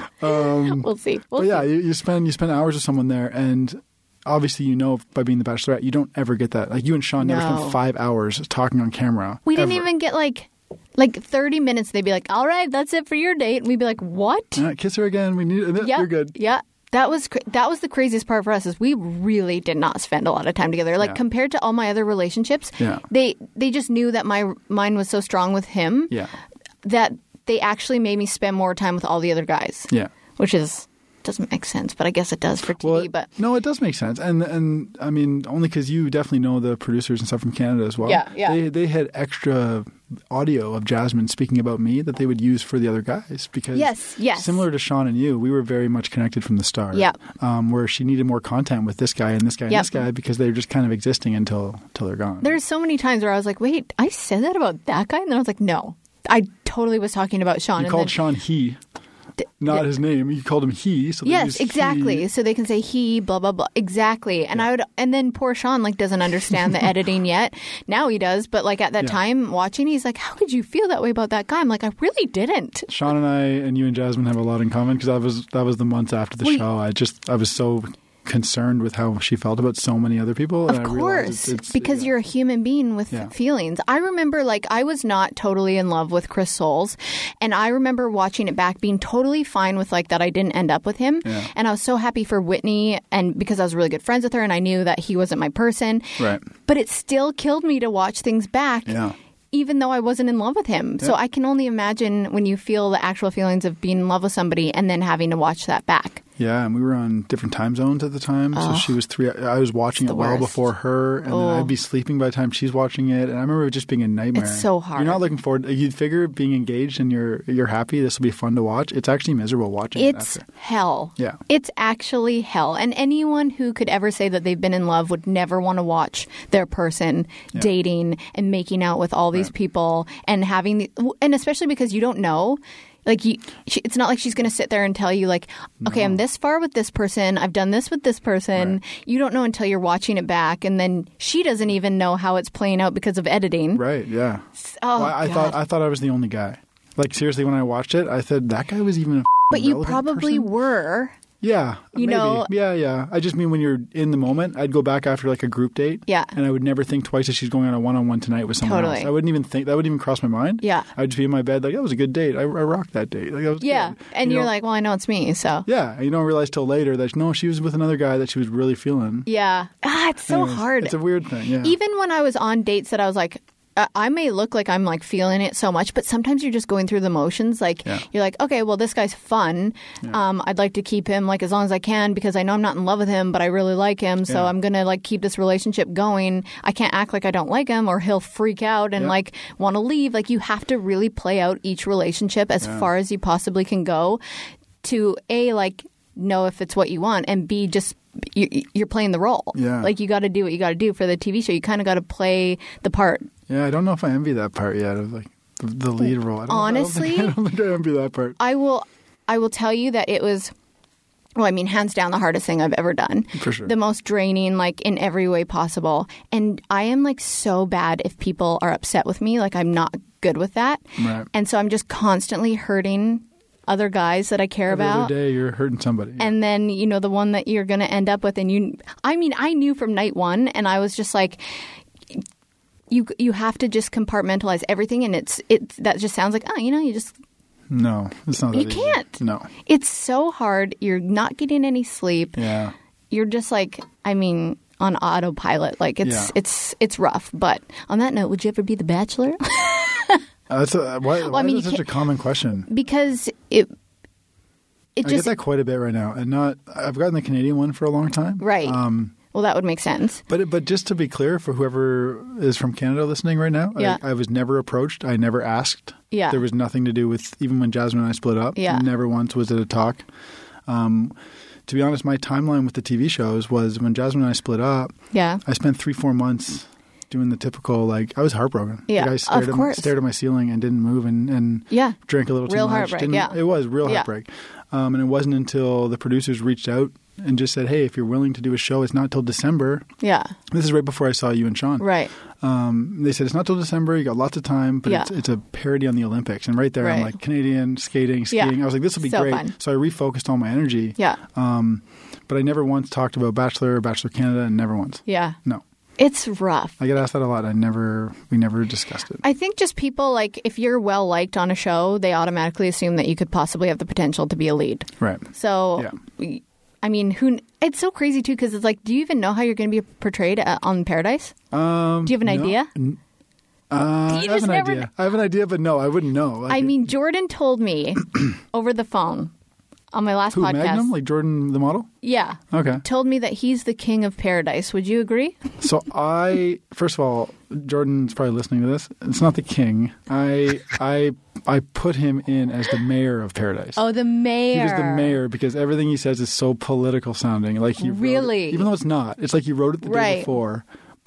We'll see. We'll But yeah, see. you, you spend you spend hours with someone there, and obviously, you know, by being the Bachelorette, you don't ever get that. Like you and Sean never No. spent five hours talking on camera. We didn't ever. even get like like thirty minutes. They'd be like, "All right, that's it for your date," and we'd be like, "What?" Yeah, kiss her again. We need. Yeah, You're good. Yeah. That was cra- that was the craziest part for us is we really did not spend a lot of time together. Like Yeah. compared to all my other relationships, Yeah. they they just knew that my mine was so strong with him Yeah. that they actually made me spend more time with all the other guys. Yeah. Which is doesn't make sense, but I guess it does for T V. Well, but no, it does make sense, and and I mean only because you definitely know the producers and stuff from Canada as well. Yeah, yeah. They they had extra audio of Jasmine speaking about me that they would use for the other guys because Yes, yes. similar to Sean and you, we were very much connected from the start. Yeah. Um, where she needed more content with this guy and this guy and Yep. this guy because they're just kind of existing until until they're gone. there's so many times where I was like, "Wait, I said that about that guy," and then I was like, "No, I totally was talking about Sean." you and called then, Sean he. D- not his name. You called him he. So they Yes, use exactly. he. So they can say he, blah blah blah. Exactly. And I would, and then poor Sean like doesn't understand the editing yet. Now he does, but like at that Yeah. time watching, he's like, "How could you feel that way about that guy?" I'm like, "I really didn't." Sean and I and you and Jasmine have a lot in common because that was that was the months after the Well, show. I just I was so concerned with how she felt about so many other people. Of and I realized course, it's, it's, because yeah. you're a human being with Yeah. feelings. I remember, like, I was not totally in love with Chris Soules, and I remember watching it back, being totally fine with like that I didn't end up with him, Yeah. and I was so happy for Whitney, and because I was really good friends with her, and I knew that he wasn't my person. Right. But it still killed me to watch things back. Yeah. Even though I wasn't in love with him. So Yeah. I can only imagine when you feel the actual feelings of being in love with somebody and then having to watch that back. Yeah, and we were on different time zones at the time. So she was three. I was watching the it well worst. before her, and then Oh. I'd be sleeping by the time she's watching it. And I remember it just being a nightmare. It's so hard. You're not looking forward. You'd figure being engaged and you're you're happy. This will be fun to watch. It's actually miserable watching it It's after. hell. Yeah. It's actually hell. And anyone who could ever say that they've been in love would never want to watch their person Yeah. dating and making out with all these Right. people and having the, and especially because you don't know. Like, you, she, it's not like she's going to sit there and tell you, like, okay, I'm this far with this person. I've done this with this person. Right. You don't know until you're watching it back. And then she doesn't even know how it's playing out because of editing. Right. Yeah. Oh, Well, I God. thought I thought I was the only guy. Like seriously, when I watched it, I said that guy was even a But you relevant probably person? were. Yeah, You maybe. know- yeah, yeah. I just mean when you're in the moment, I'd go back after like a group date, Yeah. and I would never think twice that she's going on a one-on-one tonight with someone Totally. else. I wouldn't even think that would even cross my mind. Yeah. I'd just be in my bed like that was a good date. I, I rocked that date. Like, that was Yeah. good. And You you're know? like, well, I know it's me. So. yeah. And you don't realize till later that no, she was with another guy that she was really feeling. Yeah. Ah, it's so Anyways, hard. It's a weird thing. Yeah. Even when I was on dates that I was like, uh, I may look like I'm like feeling it so much, but sometimes you're just going through the motions. Like Yeah. you're like, okay, well, this guy's fun. Um, I'd like to keep him like as long as I can because I know I'm not in love with him, but I really like him. So Yeah. I'm going to like keep this relationship going. I can't act like I don't like him or he'll freak out and Yeah. like want to leave. Like you have to really play out each relationship as Yeah. far as you possibly can go to A, like know if it's what you want, and B, just you, you're playing the role. Yeah. Like you got to do what you got to do for the T V show. You kind of got to play the part. yeah. I don't know if I envy that part yet of like the, the lead role. I don't, Honestly? I don't, think, I don't think I envy that part. I will I will tell you that it was well, I mean, hands down the hardest thing I've ever done. For sure. The most draining, like in every way possible. And I am like so bad if people are upset with me. Like I'm not good with that. Right. And so I'm just constantly hurting other guys that I care Every about. other day you're hurting somebody. And then, you know, the one that you're going to end up with. And you, I mean, I knew from night one, and I was just like, you you have to just compartmentalize everything. And it's, it, that just sounds like, oh, you know, you just, no, it's not that you easy. can't. No. It's so hard. You're not getting any sleep. Yeah. You're just like, I mean, on autopilot. Like it's, Yeah. it's, it's rough. But on that note, would you ever be the Bachelor? Uh, that's a, why, why I mean, is that you such a can't- common question? because it, it I just, get that quite a bit right now, and not. I've gotten the Canadian one for a long time, right. Um, well, that would make sense. but it- but just to be clear, for whoever is from Canada listening right now, Yeah. I, I was never approached. I never asked. Yeah. There was nothing to do with even when Jasmine and I split up. Yeah. Never once was it a talk. Um, to be honest, my timeline with the T V shows was when Jasmine and I split up. Yeah. I spent three four months doing the typical, like, I was heartbroken. Yeah, Like, I stared, of at my, course. stared at my ceiling and didn't move and, and Yeah. drank a little too Real much. heartbreak, Didn't- yeah. It was real Yeah. heartbreak. Um, and it wasn't until the producers reached out and just said, hey, if you're willing to do a show, it's not till December. Yeah. This is right before I saw you and Sean. Right. Um, they said, it's not till December. You got lots of time, but Yeah. it's, it's a parody on the Olympics. And right there, I'm Right. like, Canadian, skating, Yeah. skiing. I was like, this will be So great. fun. So I refocused all my energy. Yeah. Um, but I never once talked about Bachelor or Bachelor Canada, and never once. Yeah. No. It's rough. I get asked that a lot. I never, we never discussed it. I think just people like if you're well liked on a show, they automatically assume that you could possibly have the potential to be a lead. Right. So, Yeah. we- I mean, who? It's so crazy too because it's like, do you even know how you're going to be portrayed uh, on Paradise? Um, Do you have an no. idea? N- Uh, I You have just an never idea. kn- I have an idea, but no, I wouldn't know. Like, I mean, Jordan told me over the phone on my last who, podcast. Magnum? Like Jordan the model? Yeah. Okay. Told me that he's the king of Paradise. Would you agree? So I, first of all, Jordan's probably listening to this. It's not the king. I, I, I put him in as the mayor of Paradise. Oh, the mayor. He was the mayor because everything he says is so political sounding. Like he wrote it- Really? even though it's not. It's like he wrote it the day Right. before.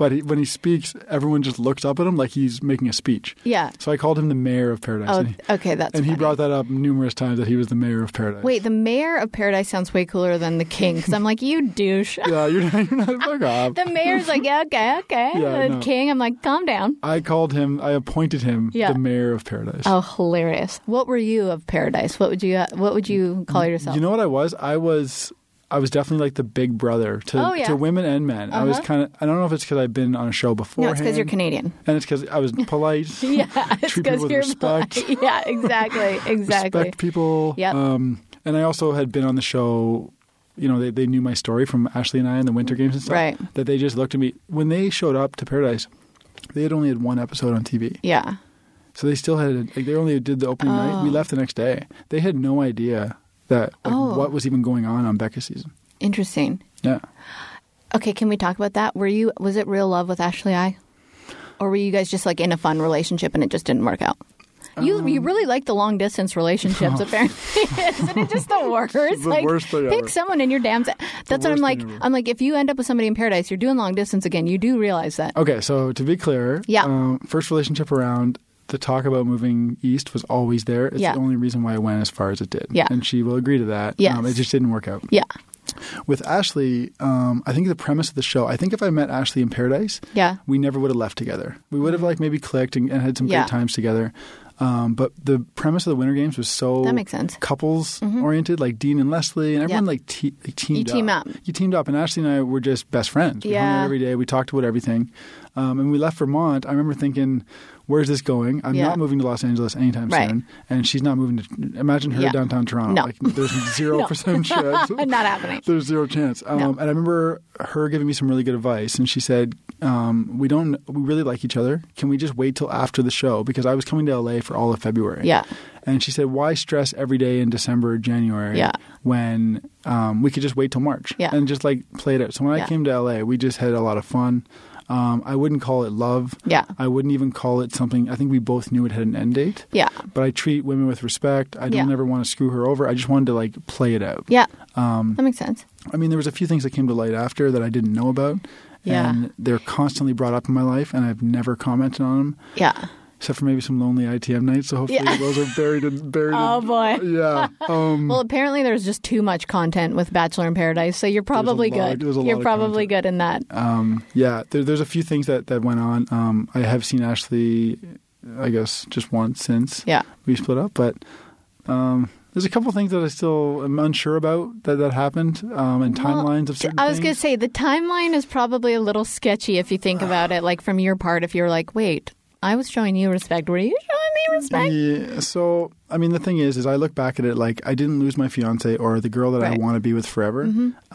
but he, when he speaks, everyone just looks up at him like he's making a speech. Yeah. So I called him the mayor of Paradise. Oh, and he, okay, that's And he funny. brought that up numerous times that he was the mayor of Paradise. Wait, the mayor of Paradise sounds way cooler than the king because I'm like, you douche. Yeah, you're not, you're not fuck off. The mayor's like, yeah, okay, okay. Yeah, the no. king, I'm like, calm down. I called him, I appointed him Yeah. the mayor of Paradise. Oh, hilarious. What were you of Paradise? What would you What would you call yourself? You know what I was? I was I was definitely like the big brother to, Oh, yeah. to women and men. I was Uh-huh. kind of, I don't know if it's because I've been on a show before. no, it's because you're Canadian. And it's because I was polite. Yeah, it's treat people because with you're respect. polite. Yeah, exactly, exactly. Respect people. Yep. Um, and I also had been on the show, you know, they, they knew my story from Ashley and I in the Winter Games and stuff. Right. That they just looked at me. When they showed up to Paradise, they had only had one episode on T V. Yeah. So they still had, like, they only did the opening night. We left the next day. They had no idea that, like, Oh. what was even going on on Becca's season. Interesting. Yeah. Okay, can we talk about that? Were you was it real love with Ashley I? Or were you guys just like in a fun relationship and it just didn't work out? You Um, you really like the long distance relationships, apparently. Isn't it just the worst? The like, worst thing pick ever. someone in your damn. Se- That's what I'm worst like. thing ever. I'm like, if you end up with somebody in Paradise, you're doing long distance again. You do realize that. Okay, so to be clear, Yeah. um, first relationship around, the talk about moving east was always there. It's Yeah. the only reason why it went as far as it did. Yeah. And she will agree to that. Yes. Um, it just didn't work out. Yeah. With Ashley, um, I think the premise of the show, I think if I met Ashley in Paradise, Yeah. we never would have left together. We would have like maybe clicked and, and had some Yeah. great times together. Um, but the premise of the Winter Games was so That makes sense. couples oriented, like Dean and Leslie, and everyone Yeah. like, te- like teamed You team up. You teamed up, and Ashley and I were just best friends. We hung Yeah. out every day. We talked about everything. Um, and we left Vermont. I remember thinking, where's this going? I'm Yeah. not moving to Los Angeles anytime Right. soon. And she's not moving to, imagine her Yeah. downtown Toronto. No. Like, there's zero percent chance. Not happening. There's zero chance. Um, No. And I remember her giving me some really good advice. And she said, um, we don't, we really like each other. Can we just wait till after the show? Because I was coming to L A for all of February. Yeah. And she said, why stress every day in December, January, Yeah. when um, we could just wait till March Yeah. and just like play it out. So when Yeah. I came to L A, we just had a lot of fun. Um, I wouldn't call it love. Yeah. I wouldn't even call it something. I think we both knew it had an end date. Yeah. But I treat women with respect. I don't Yeah. ever want to screw her over. I just wanted to like play it out. Yeah. Um, That makes sense. I mean, there was a few things that came to light after that I didn't know about. Yeah. And they're constantly brought up in my life, and I've never commented on them. Yeah. Except for maybe some lonely I T M nights. So hopefully Yeah. those are buried in buried. Oh, in, boy. Yeah. Um, Well, apparently there's just too much content with Bachelor in Paradise, so you're probably lot- good. there's a lot You're of probably content. good in that. um, yeah. There, there's a few things that, that went on. Um, I have seen Ashley, I guess, just once since Yeah. we split up, but um, there's a couple things that I still am unsure about that that happened, um, and timelines of certain I was going things. to say the timeline is probably a little sketchy if you think about it. Like from your part, if you're like, wait, I was showing you respect. Were you showing me respect? Yeah. So, I mean, the thing is, is I look back at it like I didn't lose my fiance or the girl that I Right. want to be with forever.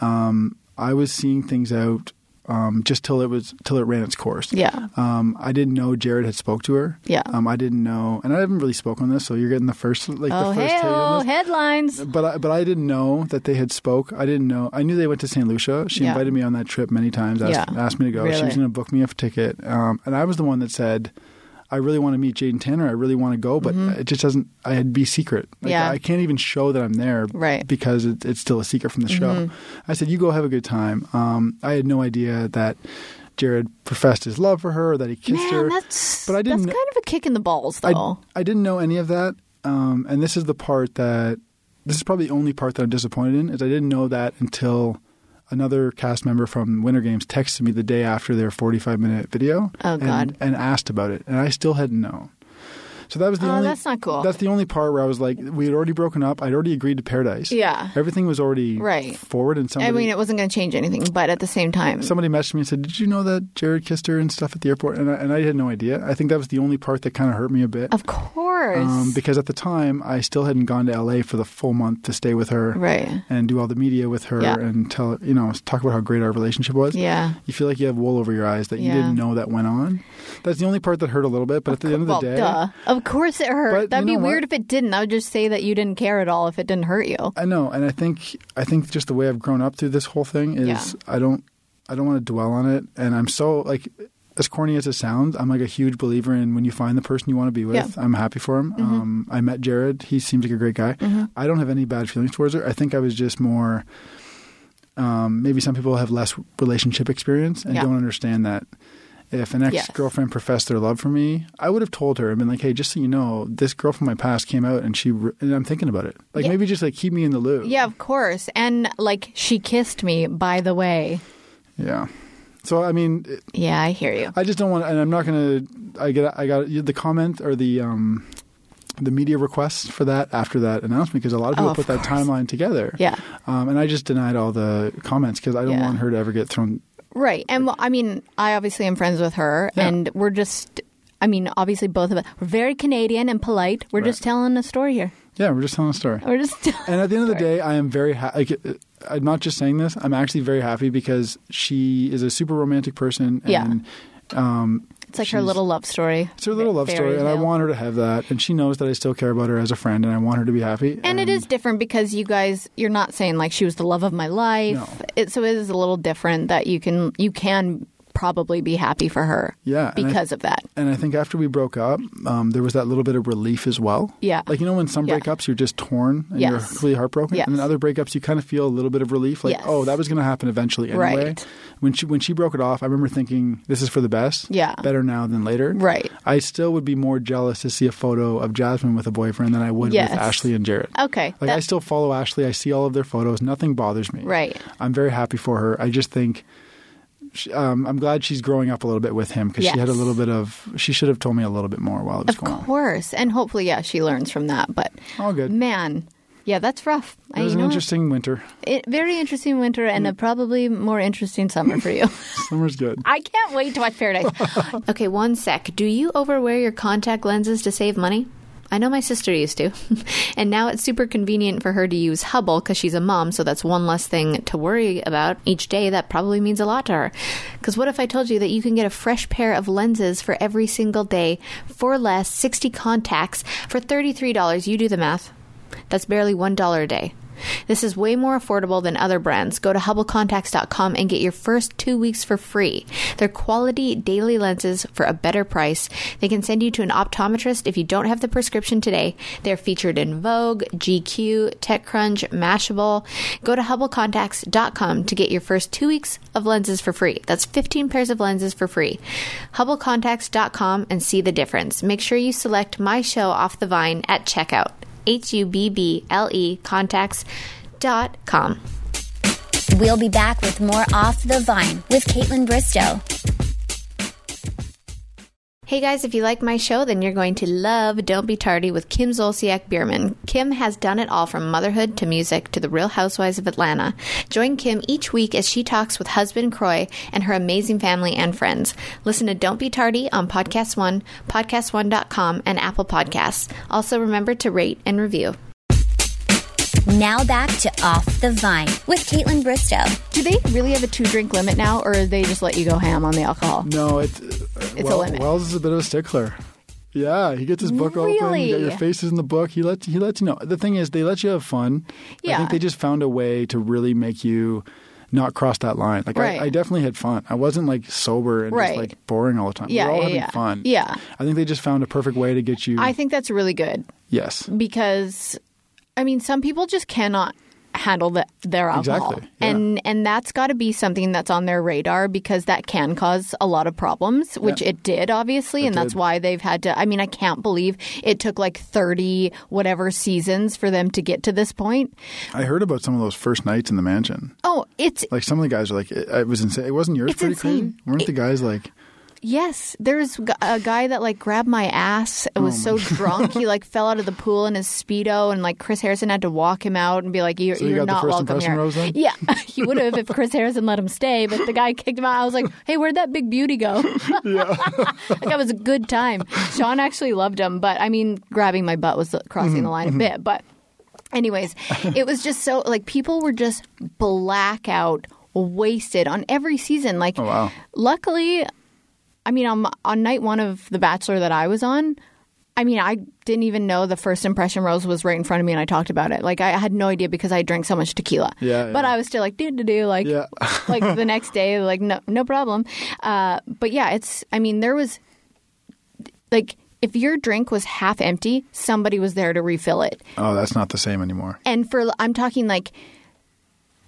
Um, I was seeing things out um, just till it was till it ran its course. Yeah. Um, I didn't know Jared had spoke to her. Yeah. Um, I didn't know, and I haven't really spoken on this, so you're getting the first like Oh, the first hey, take on oh, this. headlines. But I, but I didn't know that they had spoke. I didn't know. I knew they went to Saint Lucia. She Yeah. invited me on that trip many times. Asked, Yeah. asked me to go. She Really? was going to book me a ticket, um, and I was the one that said, "I really want to meet Jaden Tanner. I really want to go, but it just doesn't. I'd be secret. Like, Mm-hmm. Yeah. I can't even show that I'm there, Right. Mm-hmm. Because it, it's still a secret from the show." I said, "You go have a good time." Um, I had no idea that Jared professed his love for her, or that he kissed Man, her. that's But I didn't that's kn- kind of a kick in the balls, I, though. I didn't know any of that. Um, and this is the part that, this is probably the only part that I'm disappointed in, is I didn't know that until another cast member from Winter Games texted me the day after their forty-five minute video. Oh, and, God. And asked about it. And I still hadn't known. So that was the Oh, only. that's not cool. That's the only part where I was like, we had already broken up. I'd already agreed to Paradise. Yeah. Everything was already Right. forward, and somebody. I mean, it wasn't going to change anything, but at the same time, Somebody messaged me and said, "Did you know that Jared kissed her and stuff at the airport?" And I, and I had no idea. I think that was the only part that kind of hurt me a bit. of course. Um, because at the time, I still hadn't gone to L A for the full month to stay with her Right. and do all the media with her Yeah. and tell you know talk about how great our relationship was. Yeah. You feel like you have wool over your eyes that you Yeah. didn't know that went on. That's the only part that hurt a little bit. But at the end of the Well, day, duh. Of course it hurt. But That'd you be know what? weird if it didn't. I would just say that you didn't care at all if it didn't hurt you. I know, and I think I think just the way I've grown up through this whole thing is Yeah. I don't I don't want to dwell on it, and I'm so like. As corny as it sounds, I'm like a huge believer in when you find the person you want to be with, Yeah. Mm-hmm. I'm happy for him. Um, I met Jared. He seems like a great guy. I don't have any bad feelings towards her. I think I was just more, um, maybe some people have less relationship experience and Yeah. don't understand that if an ex-girlfriend professed their love for me, I would have told her and been like, hey, just so you know, this girl from my past came out and she re- and I'm thinking about it. Like Yeah. maybe just like keep me in the loop. Yeah, of course. And like she kissed me, by the way. Yeah. So I mean, it, Yeah, I hear you. I just don't want, and I'm not going to. I get, I got the comment or the um, the media requests for that after that announcement because a lot of people Oh, of put that course. timeline together. Yeah. Um, and I just denied all the comments because I don't Yeah. want her to ever get thrown. Right. And well, I mean, I obviously am friends with her, Yeah. and we're just, I mean, obviously both of us, we're very Canadian and polite. We're Right. just telling a story here. Yeah, we're just telling a story. We're just And at the end of the day, I am very happy. Like, uh, I'm not just saying this. I'm actually very happy because she is a super romantic person. And, Yeah. Um, it's like her she's- little love story. It's her little love Fairy story, and I tale. want her to have that. And she knows that I still care about her as a friend, and I want her to be happy. And it is different because you guys, you're not saying like she was the love of my life. No. It, so it is a little different that you can you can probably be happy for her. Yeah, and I- Because of that. And I think after we broke up, um, there was that little bit of relief as well. Yeah. Like, you know, when some Yeah. breakups, you're just torn and you're Yes. completely heartbroken. Yes. And then other breakups, you kind of feel a little bit of relief. Like, Yes. oh, that was going to happen eventually anyway. Right. When she when she broke it off, I remember thinking, this is for the best. Yeah. Better now than later. Right. I still would be more jealous to see a photo of Jasmine with a boyfriend than I would Yes. with Ashley and Jared. Okay. Like, that- I still follow Ashley. I see all of their photos. Nothing bothers me. Right. I'm very happy for her. I just think... she- Um, I'm glad she's growing up a little bit with him because she had a Yes. little bit of. She should have told me a little bit more while it was Of going on. course. And hopefully, yeah, she learns from that. But All good. man, yeah, that's rough. It was you an know, interesting winter. it, very interesting winter and Mm. a probably more interesting summer for you. Summer's good. I can't wait to watch Paradise. Okay, one sec. Do you overwear your contact lenses to save money? I know my sister used to. And now it's super convenient for her to use Hubble because she's a mom, so that's one less thing to worry about each day. That probably means a lot to her. Because what if I told you that you can get a fresh pair of lenses for every single day for less, sixty contacts for thirty-three dollars? You do the math. That's barely one dollar a day. This is way more affordable than other brands. Go to hubble contacts dot com and get your first two weeks for free. They're quality daily lenses for a better price. They can send you to an optometrist if you don't have the prescription today. They're featured in Vogue, G Q, TechCrunch, Mashable. Go to hubble contacts dot com to get your first two weeks of lenses for free. That's fifteen pairs of lenses for free. hubble contacts dot com and see the difference. Make sure you select my show Off the Vine at checkout. H U B B L E contacts dot com. We'll be back with more Off the Vine with Caitlin Bristow. Hey guys, if you like my show, then you're going to love Don't Be Tardy with Kim Zolciak Bierman. Kim has done it all from motherhood to music to the Real Housewives of Atlanta. Join Kim each week as she talks with husband Croy and her amazing family and friends. Listen to Don't Be Tardy on Podcast One, podcast one dot com, and Apple Podcasts. Also remember to rate and review. Now back to Off the Vine with Caitlin Bristow. Do they really have a two drink limit now, or they just let you go ham on the alcohol? No, it, It's well, a limit. Wells is a bit of a stickler. Yeah, he gets his book open. You got Really? your faces in the book. He lets he lets you know. The thing is, they let you have fun. I Yeah. think they just found a way to really make you not cross that line. Like Right. I, I definitely had fun. I wasn't like sober and Right. just like boring all the time. Yeah, we were all yeah, having yeah. fun. Yeah. I think they just found a perfect way to get you. I think that's really good yes. because, I mean, some people just cannot handle the, their alcohol. Exactly, yeah. And and that's got to be something that's on their radar because that can cause a lot of problems, which Yeah. it did, obviously. It and that's did. why they've had to, I mean, I can't believe it took like thirty whatever seasons for them to get to this point. I heard about some of those first nights in the mansion. Oh, it's, Like some of the guys are like, it, it was insane. It wasn't yours It's pretty insane. crazy? Weren't the guys like, yes, there's g- a guy that like grabbed my ass. It was Oh so drunk. He like fell out of the pool in his Speedo, and like Chris Harrison had to walk him out and be like, you're, So you you're got the not first welcome impression here. rose then? Yeah, he would have if Chris Harrison let him stay, but the guy kicked him out. I was like, hey, where'd that big beauty go? Like, that was a good time. Sean actually loved him, but I mean, grabbing my butt was crossing Mm-hmm, the line a bit. But anyways, it was just so like people were just blackout wasted on every season. Like, Oh, wow. luckily, I mean, on, on night one of The Bachelor that I was on, I mean, I didn't even know the first impression rose was right in front of me, and I talked about it. Like, I had no idea because I drank so much tequila. Yeah, But yeah. I was still like, do do do, like, Yeah. like the next day, like, no, no problem. Uh, but yeah, it's. I mean, there was like, if your drink was half empty, somebody was there to refill it. oh, that's not the same anymore. And for I'm talking like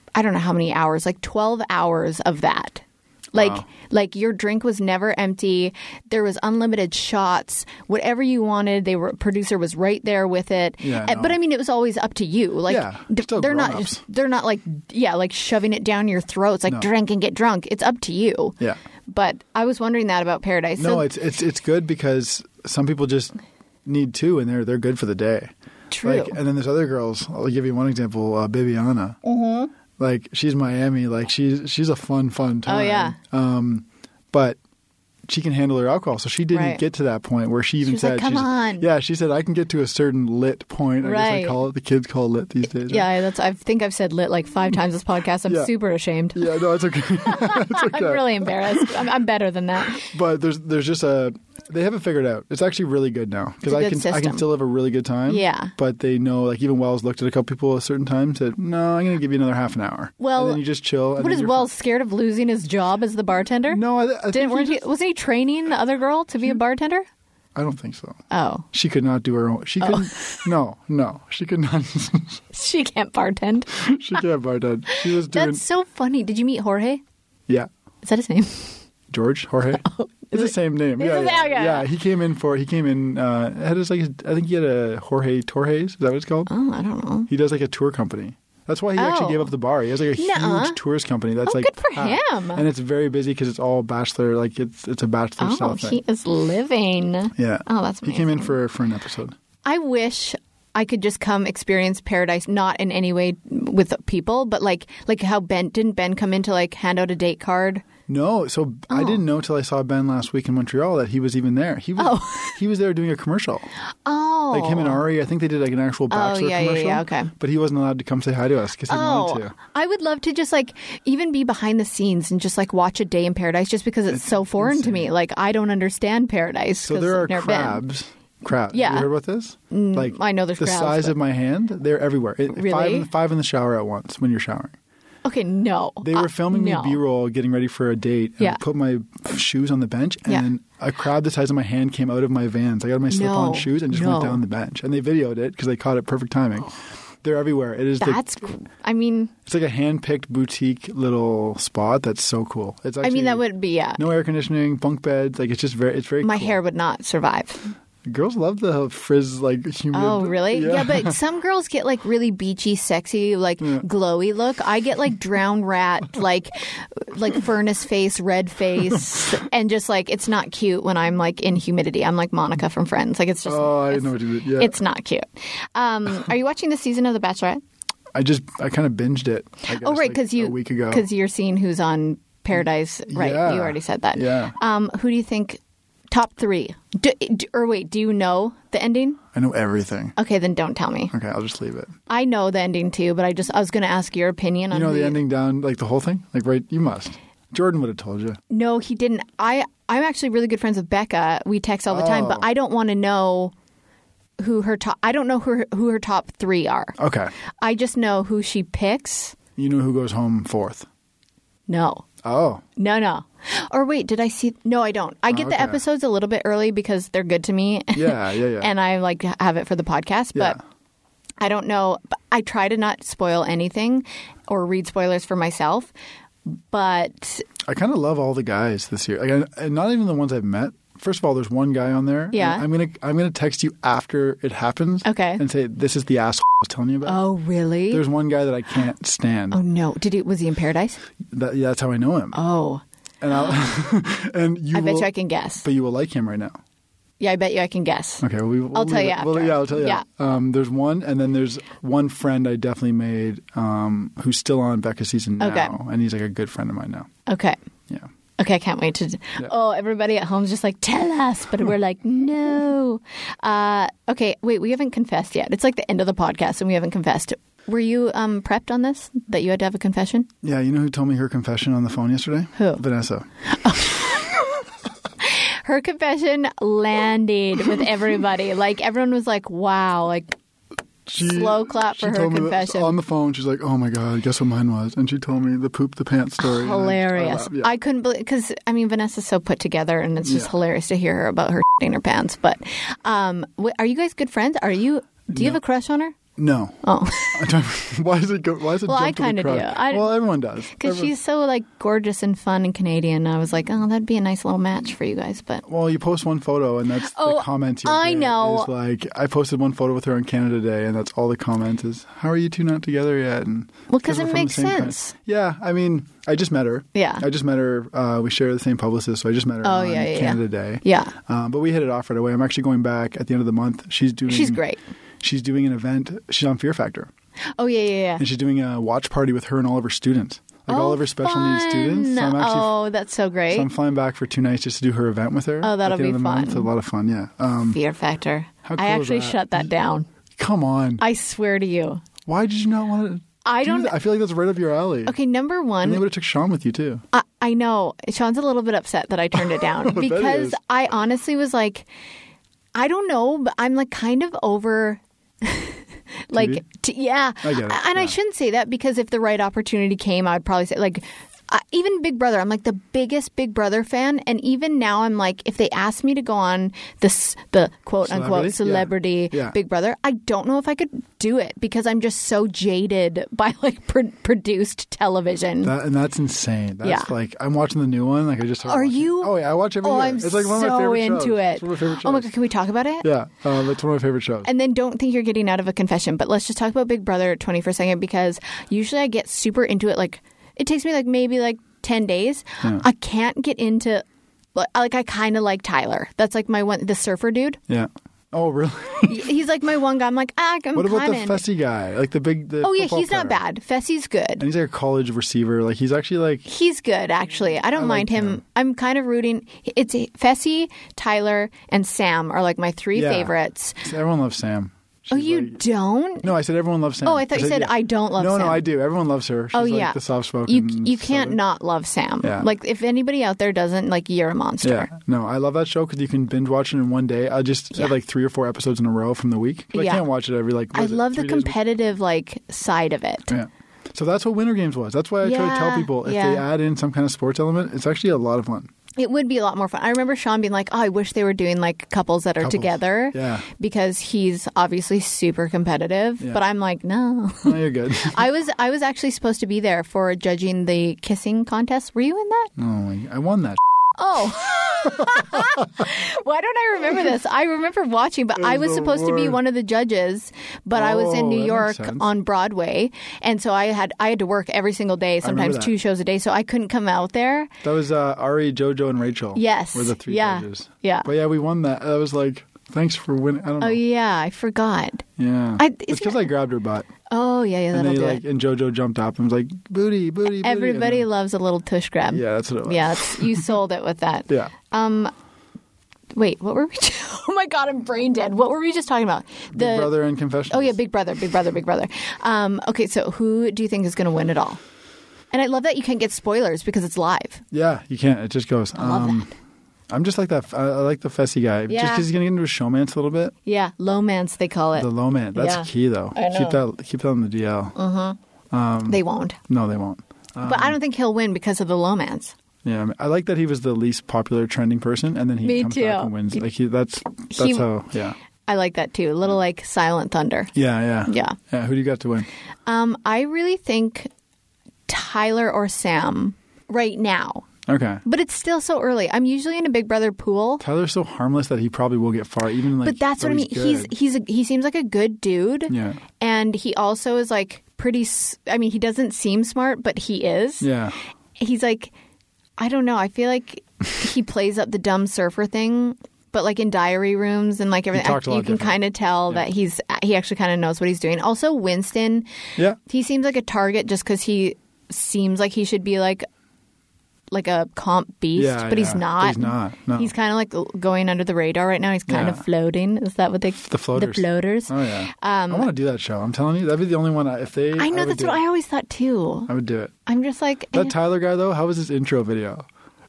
I don't know how many hours, like twelve hours of that. Like, Wow. like your drink was never empty. There was unlimited shots. Whatever you wanted, they were producer was right there with it. Yeah, Uh, no. But I mean, it was always up to you. Like, Yeah, d- still they're not. grown-ups. They're not like yeah, like shoving it down your throats. Like No. drink and get drunk. It's up to you. Yeah. But I was wondering that about Paradise. No, So, it's it's it's good because some people just need two, and they're they're good for the day. true. Like, and then there's other girls. I'll give you one example. Uh, Bibiana. Mm-hmm. Like she's Miami. Like she's she's a fun fun time. Oh, yeah. Um, but she can handle her alcohol, so she didn't Right. get to that point where she even was said, like, "Come she's- on." Yeah, she said I can get to a certain lit point. I guess Right. I call it. The kids call it lit these days. yeah, that's. I think I've said lit like five times this podcast. I'm Yeah. super ashamed. Yeah, no, it's okay. it's okay. I'm really embarrassed. I'm, I'm better than that. But there's there's just a they have it figured out. It's actually really good now because It's a I good can I system. can still have a really good time. Yeah. But they know, like even Wells looked at a couple people at a certain time, said, "No, I'm going to give you another half an hour." Well, and then you just chill. And What then is you're Wells scared of losing his job as the bartender? fine. No, I, I think Didn't he weren't he, just- wasn't he training the other girl to be a bartender? I don't think so. Oh, She could not do her own. She couldn't. No, no, she could not. she can't bartend. she can't bartend. She was doing. That's so funny. Did you meet Jorge? Yeah, Is that his name? George Jorge. it's the same name. It's Yeah, the yeah, same guy. yeah. He came in for. He came in. Uh, had his like. I think he had a Jorge Torres. Is that what it's called? Oh, I don't know. He does like a tour company. That's why he actually Oh. gave up the bar. He has like a Nuh-uh. huge tourist company. That's Oh, like good for packed. him. and it's very busy because it's all bachelor. Like it's it's a bachelor Oh, style thing. he is living. Yeah. Oh, that's He came in amazing. for for an episode. I wish I could just come experience Paradise, not in any way with people, but like like how Ben didn't Ben come in to like hand out a date card? No, so I didn't know till I saw Ben last week in Montreal that he was even there. He was Oh. he was there doing a commercial. Oh, Like him and Ari, I think they did like an actual bachelor yeah, yeah, commercial. yeah, okay. But he wasn't allowed to come say hi to us because he wanted Oh, to. I would love to just like even be behind the scenes and just like watch a day in Paradise, just because it's, so foreign to me. Like I don't understand Paradise. So 'cause there are I've never been. crabs. Crabs. Yeah. You heard about this? Like I know there's the crabs, size but- of my hand. They're everywhere. It- Five Really? in, five in the shower at once when you're showering. Okay, no. They were Uh, filming no. me B-roll getting ready for a date. And Yeah. I put my shoes on the bench and Yeah. then a crab the size of my hand came out of my Vans. I got my slip-on No. shoes and just No. went down the bench. And they videoed it because they caught it perfect timing. They're everywhere. It is. That's. the, gr- I mean, it's like a hand-picked boutique little spot that's so cool. It's actually, I mean that would be yeah. no air conditioning, bunk beds. Like it's just very. It's very. My cool. hair would not survive. Girls love the frizz, like humid. Oh, really? Yeah, Yeah. but some girls get like really beachy, sexy, like glowy look. I get like drown rat, like like furnace face, red face, and just like it's not cute when I'm like in humidity. I'm like Monica from Friends. Like it's just Oh, I it's, didn't know what you did. Yeah. it's not cute. Um, are you watching this season of The Bachelorette? I just I kind of binged it. I guess, Oh, right, like, because you a week ago. because you're seeing who's on Paradise. Right, Yeah. you already said that. Yeah. Um, who do you think? Top three. Do, do, or wait, do you know the ending? I know everything. Okay, then don't tell me. Okay, I'll just leave it. I know the ending too, but I just I was going to ask your opinion on You know who the you- ending down, like the whole thing? Like, right? You must. Jordan would have told you. No, he didn't. I I'm actually really good friends with Becca. We text all the time, but Oh. I don't want to know who her top. I don't know who her, who her top three are. Okay. I just know who she picks. You know who goes home fourth? No, Oh. no, no. Or wait, did I see? No, I don't. I get the okay. episodes a little bit early because they're good to me. Yeah, yeah, yeah. and I like have it for the podcast, but. Yeah. I don't know. But I try to not spoil anything or read spoilers for myself, but I kind of love all the guys this year. Like, I, and not even the ones I've met. First of all, there's one guy on there. and Yeah. I'm gonna I'm gonna text you after it happens. Okay. And say this is the asshole I was telling you about. oh really? There's one guy that I can't stand. Oh no! Did he? Was he in Paradise? That, yeah, that's how I know him. Oh, And I'll, and you I bet will, you I can guess. but you will like him right now. Yeah, I bet you I can guess. Okay, well, we, we'll I'll tell leave you it. Well, after. yeah, I'll tell you. Yeah. Um, there's one, and then there's one friend I definitely made um, who's still on Becca's season now, Okay. and he's like a good friend of mine now. Okay. Yeah. Okay, I can't wait to. Oh, everybody at home's just like, tell us, but we're like, no. Uh, okay, wait, we haven't confessed yet. It's like the end of the podcast, and we haven't confessed. Were you um, prepped on this? That you had to have a confession? Yeah, you know who told me her confession on the phone yesterday? Who? Vanessa. Her confession landed with everybody. Like everyone was like, "Wow!" Like She, slow clap she for her told me that confession. on the phone. She's like, "Oh my god, guess what mine was?" And she told me the poop the pants story. and I- I hilarious. laughed. Yeah. I couldn't believe because I mean Vanessa's so put together, and it's just Yeah. hilarious to hear her about her in her pants. But um, wh- are you guys good friends? Are you? Do you have a crush on her? No. Oh. why is it go, Why is it Well, jump I to the kinda do. crowd? I- well, everyone does. Because Everyone- she's so like gorgeous and fun and Canadian. I was like, oh, that'd be a nice little match for you guys. But Well, you post one photo, and that's Oh, the comment you'll I get know. Is like, I posted one photo with her on Canada Day, and that's all the comment is, how are you two not together yet? And Well, 'cause we're it from the makes same coun- sense. Yeah, I mean, I just met her. Yeah. I just met her. Uh, we share the same publicist, so I just met her Oh, on yeah, yeah, Canada yeah. Day. Yeah. Um, but we hit it off right away. I'm actually going back at the end of the month. She's doing. She's great. She's doing an event. She's on Fear Factor. Oh, yeah, yeah, yeah. And she's doing a watch party with her and all of her students. Like oh, all of her special needs students. So I'm actually oh, that's so great. so I'm flying back for two nights just to do her event with her. Oh, that'll at the end be of the month. fun. A lot of fun, yeah. Um, Fear Factor. How I cool is actually that? shut that down. come on. I swear to you. Why did you not want to I do don't. that? I feel like that's right up your alley. Okay, number And they one, would have took Sean with you too. I, I know Sean's a little bit upset that I turned it down bet he because is. I honestly was like, I don't know, but I'm like kind of over. Like, t- yeah. I get it, And I yeah. shouldn't say that because if the right opportunity came, I'd probably say, like, uh, even Big Brother. I'm like the biggest Big Brother fan. And even now, I'm like, if they asked me to go on this, the quote unquote Celebrity? celebrity Yeah. Yeah. Big Brother, I don't know if I could do it because I'm just so jaded by like pro- produced television. That, and that's insane. That's Yeah. like, I'm watching the new one. Like, I just started Are watching- you? Oh, yeah. I watch every Oh, year. I'm it's like one of my so favorite into shows. it. It's one of my favorite shows. Oh my God, can we talk about it? Yeah. Uh, that's one of my favorite shows. And then don't think you're getting out of a confession, but let's just talk about Big Brother twenty for a second because usually I get super into it. Like it takes me like maybe like ten days. Yeah. I can't get into like like I kind of like Tyler. That's like my one, the surfer dude. yeah. Oh, really? He's like my one guy. I'm like ah, I'm what about kind the of. Fessy guy? Like the big. The Oh yeah, football he's not player. bad. Fessy's good. And he's like a college receiver. Like he's actually like. He's good, actually. I don't I mind like him. him. I'm kind of rooting. It's Fessy, Tyler, and Sam are like my three Yeah. favorites. Everyone loves Sam. Oh, She's you like- don't? No, I said everyone loves Sam. Oh, I thought you said yeah. I don't love no, Sam. No, I do. Everyone loves her. She's Oh like yeah, the soft-spoken. You you can't southern- not love Sam. Yeah. Like if anybody out there doesn't, like you're a monster. Yeah, no, I love that show because you can binge watch it in one day. I just Yeah. had like three or four episodes in a row from the week. But Yeah. I can't watch it every like. what I is it, love the three days a week? competitive like side of it. Yeah. So that's what Winter Games was. That's why I try to tell Yeah, people if yeah. they add in some kind of sports element, it's actually a lot of fun. It would be a lot more fun. I remember Sean being like, "Oh, I wish they were doing like couples that are Couples. together." Yeah. Because he's obviously super competitive. Yeah. But I'm like, no. Oh, you're good. I was I was actually supposed to be there for judging the kissing contest. Were you in that? oh, my, I won that. Oh. Why don't I remember this? I remember watching, but It I was was the supposed to be worst. one of the judges, but I was in Oh, New that York makes sense. on Broadway, and so I had I had to work every single day, sometimes that. two shows a day, so I couldn't come out there. That was uh, Ari, JoJo, and Rachel. Yes. Were the three Yeah. judges. Yeah. But yeah, we won that. I was like, thanks for winning. I don't know. Oh yeah, I forgot. Yeah. I- it's isn't because it- I grabbed her butt. Oh yeah, yeah, And that'll they do like, it. and JoJo jumped up and was like, booty, booty, booty. Everybody And then- loves a little tush grab. Yeah, that's what it was. Yeah, that's, you sold it with that. Yeah. Um, wait, what were we? Oh my god, I'm brain dead. What were we just talking about? Big Brother and Confessions. Oh yeah, Big Brother, Big Brother, Big Brother. Um, okay, so who do you think is going to win it all? And I love that you can't get spoilers because it's live. Yeah, you can't. It just goes. I love um, I'm just like that. I, I like the Fessy guy. Just Yeah. because he's going to get into a showmance a little bit. Yeah, lomance they call it. The low man. That's Yeah. key, though. I Keep that Keep that on the D L. They won't. No, they won't. Um, But I don't think he'll win because of the lomance. Yeah, I, mean, I like that he was the least popular trending person, and then he Me comes too. back and wins. Like he, that's that's He- how. Yeah. I like that too. A little like Silent Thunder. Yeah, yeah, Yeah. Yeah. Who do you got to win? Um, I really think Tyler or Sam right now. Okay. But it's still so early. I'm usually in a Big Brother pool. Tyler's so harmless that he probably will get far. Even like. But that's though what I mean. He's good. he's a, he seems like a good dude. Yeah. And he also is like pretty. s- I mean, he doesn't seem smart, but he is. Yeah. He's like, I don't know. I feel like he plays up the dumb surfer thing, but like in diary rooms and like everything, talks a lot you can different. kind of tell that he's he actually kind of knows what he's doing. Also, Winston, Yeah. he seems like a target just because he seems like he should be like like a comp beast, Yeah, but he's yeah. not. He's not, no. He's kind of like going under the radar right now. He's kind Yeah. of floating. Is that what they The floaters. The floaters. Oh yeah. I want to do that show. I'm telling you, that'd be the only one. I, if they, Um, I know would that's do what it. I always thought too. I would do it. I'm just like That eh. Tyler guy though, how was his intro video?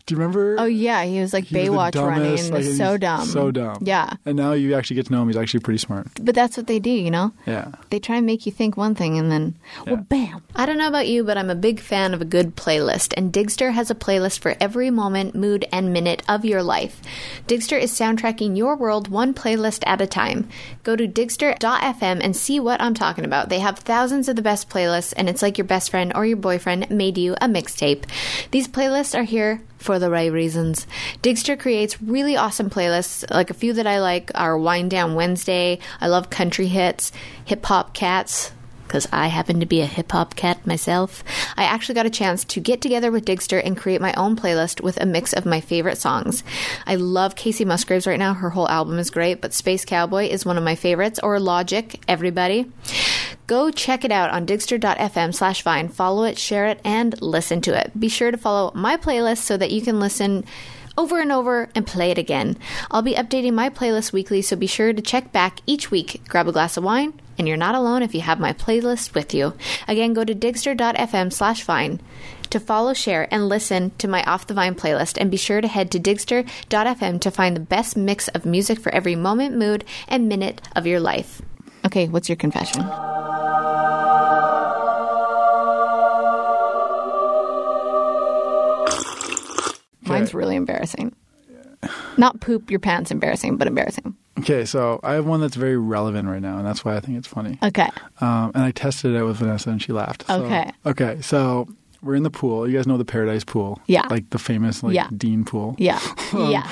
Do you remember? Oh, yeah. He was like He was the Baywatch running. dumbest, like, so he's dumb. So dumb. Yeah. And now you actually get to know him. He's actually pretty smart. But that's what they do, you know? Yeah. They try and make you think one thing and then, well, Yeah. bam. I don't know about you, but I'm a big fan of a good playlist, and Digster has a playlist for every moment, mood, and minute of your life. Digster is soundtracking your world one playlist at a time. Go to digster dot f m and see what I'm talking about. They have thousands of the best playlists, and it's like your best friend or your boyfriend made you a mixtape. These playlists are here for the right reasons. Digster creates really awesome playlists. Like a few that I like are Wind Down Wednesday. I love country hits, hip hop cats, because I happen to be a hip-hop cat myself. I actually got a chance to get together with Digster and create my own playlist with a mix of my favorite songs. I love Casey Musgraves right now. Her whole album is great, but Space Cowboy is one of my favorites, or Logic, everybody. Go check it out on digster dot f m slash vine. Follow it, share it, and listen to it. Be sure to follow my playlist so that you can listen over and over and play it again. I'll be updating my playlist weekly, so be sure to check back each week. Grab a glass of wine, and you're not alone if you have my playlist with you. Again, go to digster dot f m slash vine to follow, share, and listen to my Off the Vine playlist. And be sure to head to digster dot f m to find the best mix of music for every moment, mood, and minute of your life. Okay, what's your confession? Mine's really embarrassing. Not poop your pants embarrassing, but embarrassing. Okay, so I have one that's very relevant right now, and that's why I think it's funny. Okay. Um, and I tested it out with Vanessa, and she laughed. So, Okay. Okay, so we're in the pool. You guys know the Paradise Pool? Yeah. Like the famous like Yeah. Dean Pool. Yeah. Yeah.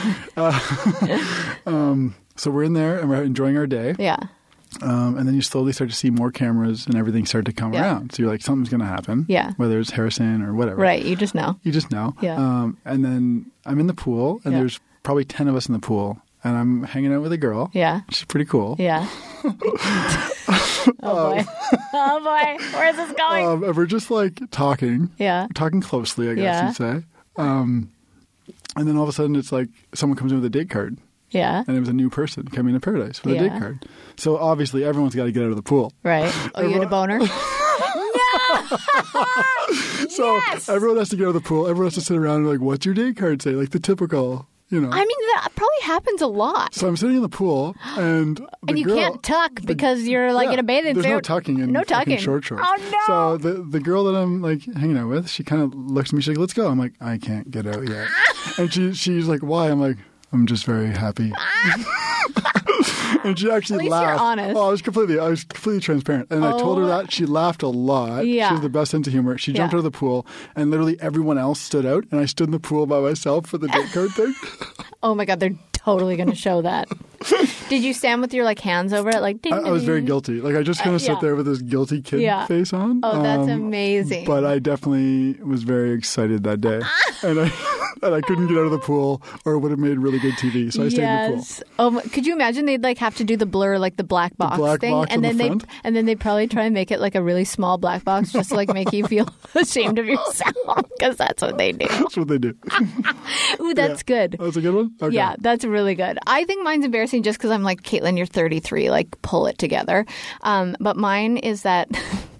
So we're in there, and we're enjoying our day. Yeah. Um, and then you slowly start to see more cameras and everything start to come Yeah. around. So you're like, something's going to happen. Yeah. Whether it's Harrison or whatever. Right. You just know. You just know. Yeah. Um, and then I'm in the pool, and Yeah. there's probably ten of us in the pool. And I'm hanging out with a girl. Yeah. She's pretty cool. Yeah. oh, boy. Oh, boy. Where's this going? Um, and we're just like talking. Yeah. Talking closely, I guess Yeah. you'd say. Um, and then all of a sudden, it's like someone comes in with a date card. Yeah. And it was a new person coming to Paradise with a Yeah. date card. So obviously, everyone's got to get out of the pool. Right. Oh, you had a boner? So Yes! everyone has to get out of the pool. Everyone has to sit around and like, what's your date card say? Like the typical, you know. I mean, that probably happens a lot. So I'm sitting in the pool, and the And you girl, can't tuck because you're like Yeah, in a bathing there's suit. no tucking in No fucking tucking. short shorts. Oh, no. So the the girl that I'm like hanging out with, she kind of looks at me. She's like, "Let's go." I'm like, "I can't get out yet." And she she's like, "Why?" I'm like, "I'm just very happy." And she actually At least you're laughed. honest. Oh, I was completely, I was completely transparent. And I told her Oh. that. She laughed a lot. Yeah. She has the best sense of humor. She jumped Yeah. out of the pool, and literally everyone else stood out, and I stood in the pool by myself for the date card thing. Oh, my God. They're totally going to show that. Did you stand with your like hands over it? Like, ding, I, I was ding, very ding? guilty. Like I just kind of Uh, sit yeah. there with this guilty kid Yeah. face on. Oh, that's Um, amazing. But I definitely was very excited that day, and I and I couldn't get out of the pool, or it would have made really good T V. So I stayed in the pool. Yes. Oh, my- could you imagine they'd like have to do the blur, like the black box black thing, box and on then the they front? and then they'd probably try and make it like a really small black box, just to like make you feel ashamed of yourself, because that's what they do. That's what they do. Ooh, that's good. That's a good one. Okay. Yeah, that's really good. I think mine's embarrassing just because I'm like, Caitlin, you're thirty-three. Like, pull it together. Um, but mine is that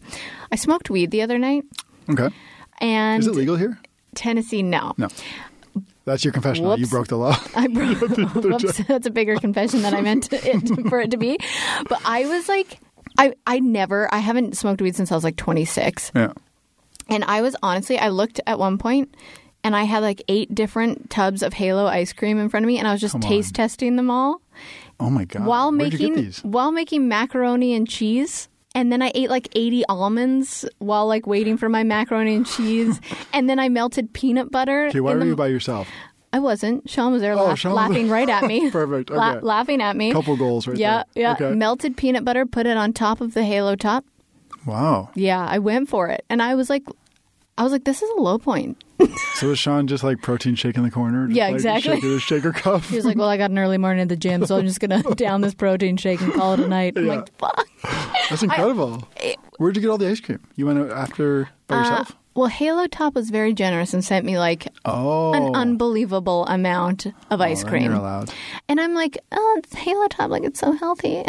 I smoked weed the other night, Okay. and Is it legal here? Tennessee, no. No. That's your confession. You Whoops. broke the law. I broke. Whoops, that's a bigger confession than I meant it, for it to be. But I was like, I, I never, I haven't smoked weed since I was like twenty-six. Yeah. And I was honestly, I looked at one point and I had like eight different tubs of Halo ice cream in front of me, and I was just Come on. taste testing them all Oh my god. while Where'd you making get these? while making macaroni and cheese. And then I ate like eighty almonds while like waiting for my macaroni and cheese. And then I melted peanut butter. Okay, why in were the- you by yourself? I wasn't. Sean was there Oh, laugh, Sean was- laughing right at me. Perfect. La- Okay. laughing at me. Couple goals right yeah, there. Yeah, Okay. Melted peanut butter, put it on top of the Halo top. Wow. Yeah, I went for it. And I was like, I was like, this is a low point. So was Sean just like protein shake in the corner? Just, Yeah, like, exactly. Shaking his shaker cup. He was like, well, I got an early morning at the gym, so I'm just going to down this protein shake and call it a night. I'm Yeah. like, fuck. That's incredible. Where'd you get all the ice cream? You went out after by Uh, yourself? well, Halo Top was very generous and sent me like Oh. an unbelievable amount of ice Oh, then cream. You're allowed. And I'm like, oh, it's Halo Top, like it's so healthy.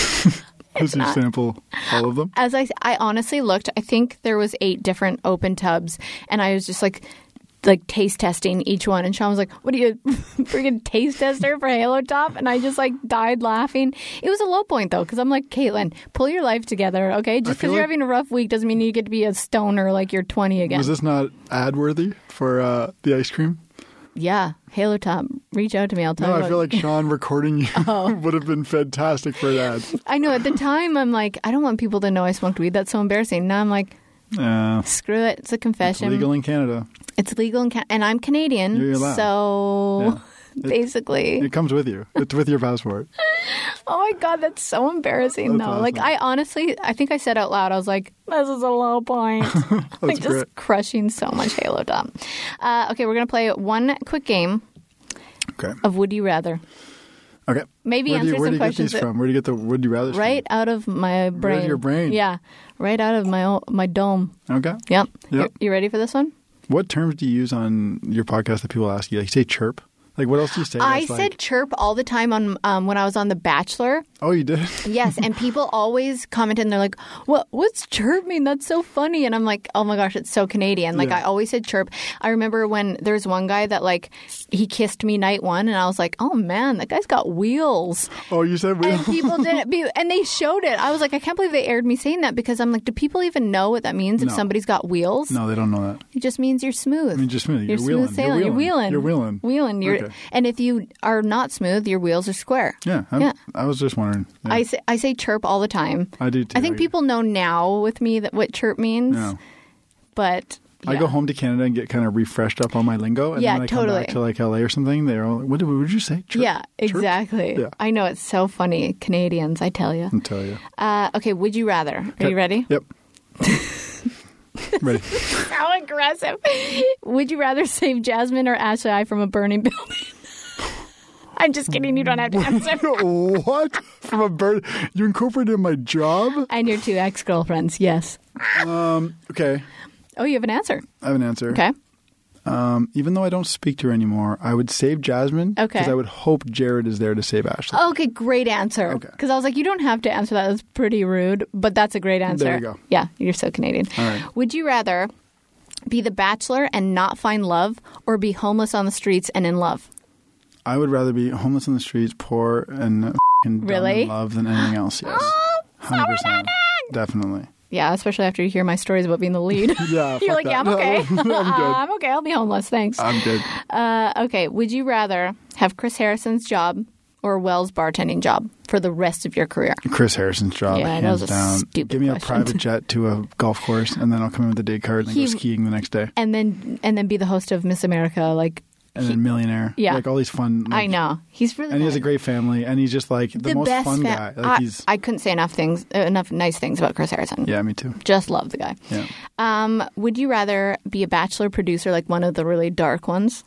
Does you sample all of them? As I, I honestly looked, I think there was eight different open tubs, and I was just like like taste testing each one, and Sean was like, "What are you, freaking taste tester for Halo Top?" And I just like died laughing. It was a low point though, because I'm like, Caitlin, pull your life together, okay? Just because you're like, having a rough week doesn't mean you get to be a stoner like you're twenty again. Was this not ad worthy for uh, the ice cream? Yeah, Halo Top. Reach out to me. I'll tell No, you. I about feel like Sean recording you Oh. would have been fantastic for that. I know at the time I'm like, I don't want people to know I smoked weed. That's so embarrassing. Now I'm like, Yeah. screw it. It's a confession. It's legal in Canada. It's legal in Canada, and I'm Canadian, You're allowed. so Yeah. It- basically, It comes with you. It's with your passport. oh my god, that's so embarrassing. That's though, like awesome. I honestly, I think I said out loud, I was like, "This is a low point." like just great. crushing so much Halo Top. Uh, okay, we're gonna play one quick game Okay. of Would You Rather. Okay. Maybe where do you, answer where some do you get questions these that- from? Where do you get the would you rather Right out of my brain. your brain? Yeah, right out of my own, my dome. from? Okay. Yep. Yep. You, you ready for this one? What terms do you use on your podcast that people ask you? Like, you say chirp? Like, what else do you say? I that's said like, chirp all the time on um, when I was on The Bachelor. oh, you did? Yes, and people always comment and they're like, "What? What's chirp mean? That's so funny." And I'm like, "Oh my gosh, it's so Canadian." Like Yeah. I always said chirp. I remember when there's one guy that like he kissed me night one, and I was like, "Oh man, that guy's got wheels." Oh, you said we. And people didn't be, and they showed it. I was like, I can't believe they aired me saying that because I'm like, do people even know what that means if No. somebody's got wheels? No, they don't know that. It just means you're smooth. I mean, just smooth. You're, You're smooth wheeling. sailing. You're wheeling. You're wheeling. Wheeling. You're, Okay. And if you are not smooth, your wheels are square. Yeah, I'm, Yeah. I was just wondering. Yeah. I say, I say chirp all the time. I do too. I think people know now with me that what chirp means, Yeah. but I yeah. go home to Canada and get kind of refreshed up on my lingo. And Yeah, then when I come totally. back to like L A or something, they're all, what did, what did you say? Chirp? Yeah, Chirp? exactly. Yeah. I know it's so funny, Canadians. I tell you. I'll tell you. Uh, okay, would you rather? Are Okay. you ready? Yep. Ready. How aggressive! Would you rather save Jasmine or Ashley I from a burning building? I'm just kidding. You don't have to answer. What? From a bird? You incorporated my job? And your two ex-girlfriends, yes. Um, okay. Oh, you have an answer. I have an answer. Okay. Um, even though I don't speak to her anymore, I would save Jasmine. Okay. Because I would hope Jared is there to save Ashley. Okay, great answer. Okay. Because I was like, you don't have to answer that. That's pretty rude, but that's a great answer. There you go. Yeah, you're so Canadian. All right. Would you rather be the Bachelor and not find love, or be homeless on the streets and in love? I would rather be homeless on the streets, poor, and f***ing dumb Really? in love than anything else. Yes. Oh, one hundred percent. Definitely. Yeah, especially after you hear my stories about being the lead. Yeah. You're fuck like, that. yeah, I'm okay. I'm good. I'm okay. I'll be homeless. Thanks. I'm good. Uh, okay. Would you rather have Chris Harrison's job or Wells' bartending job for the rest of your career? Chris Harrison's job, Yeah, that hands was a down. stupid Give me question. a private jet to a golf course, and then I'll come in with a day card and then He- go skiing the next day. And then and then be the host of Miss America. Like, And then millionaire. Yeah. Like all these fun. Like, I know. He's really And he has a good. great family, and he's just like the, the most best fun fa- guy. Like I, he's. I couldn't say enough things, uh, enough nice things about Chris Harrison. Yeah, me too. Just love the guy. Yeah. Um, would you rather be a Bachelor producer, like one of the really dark ones,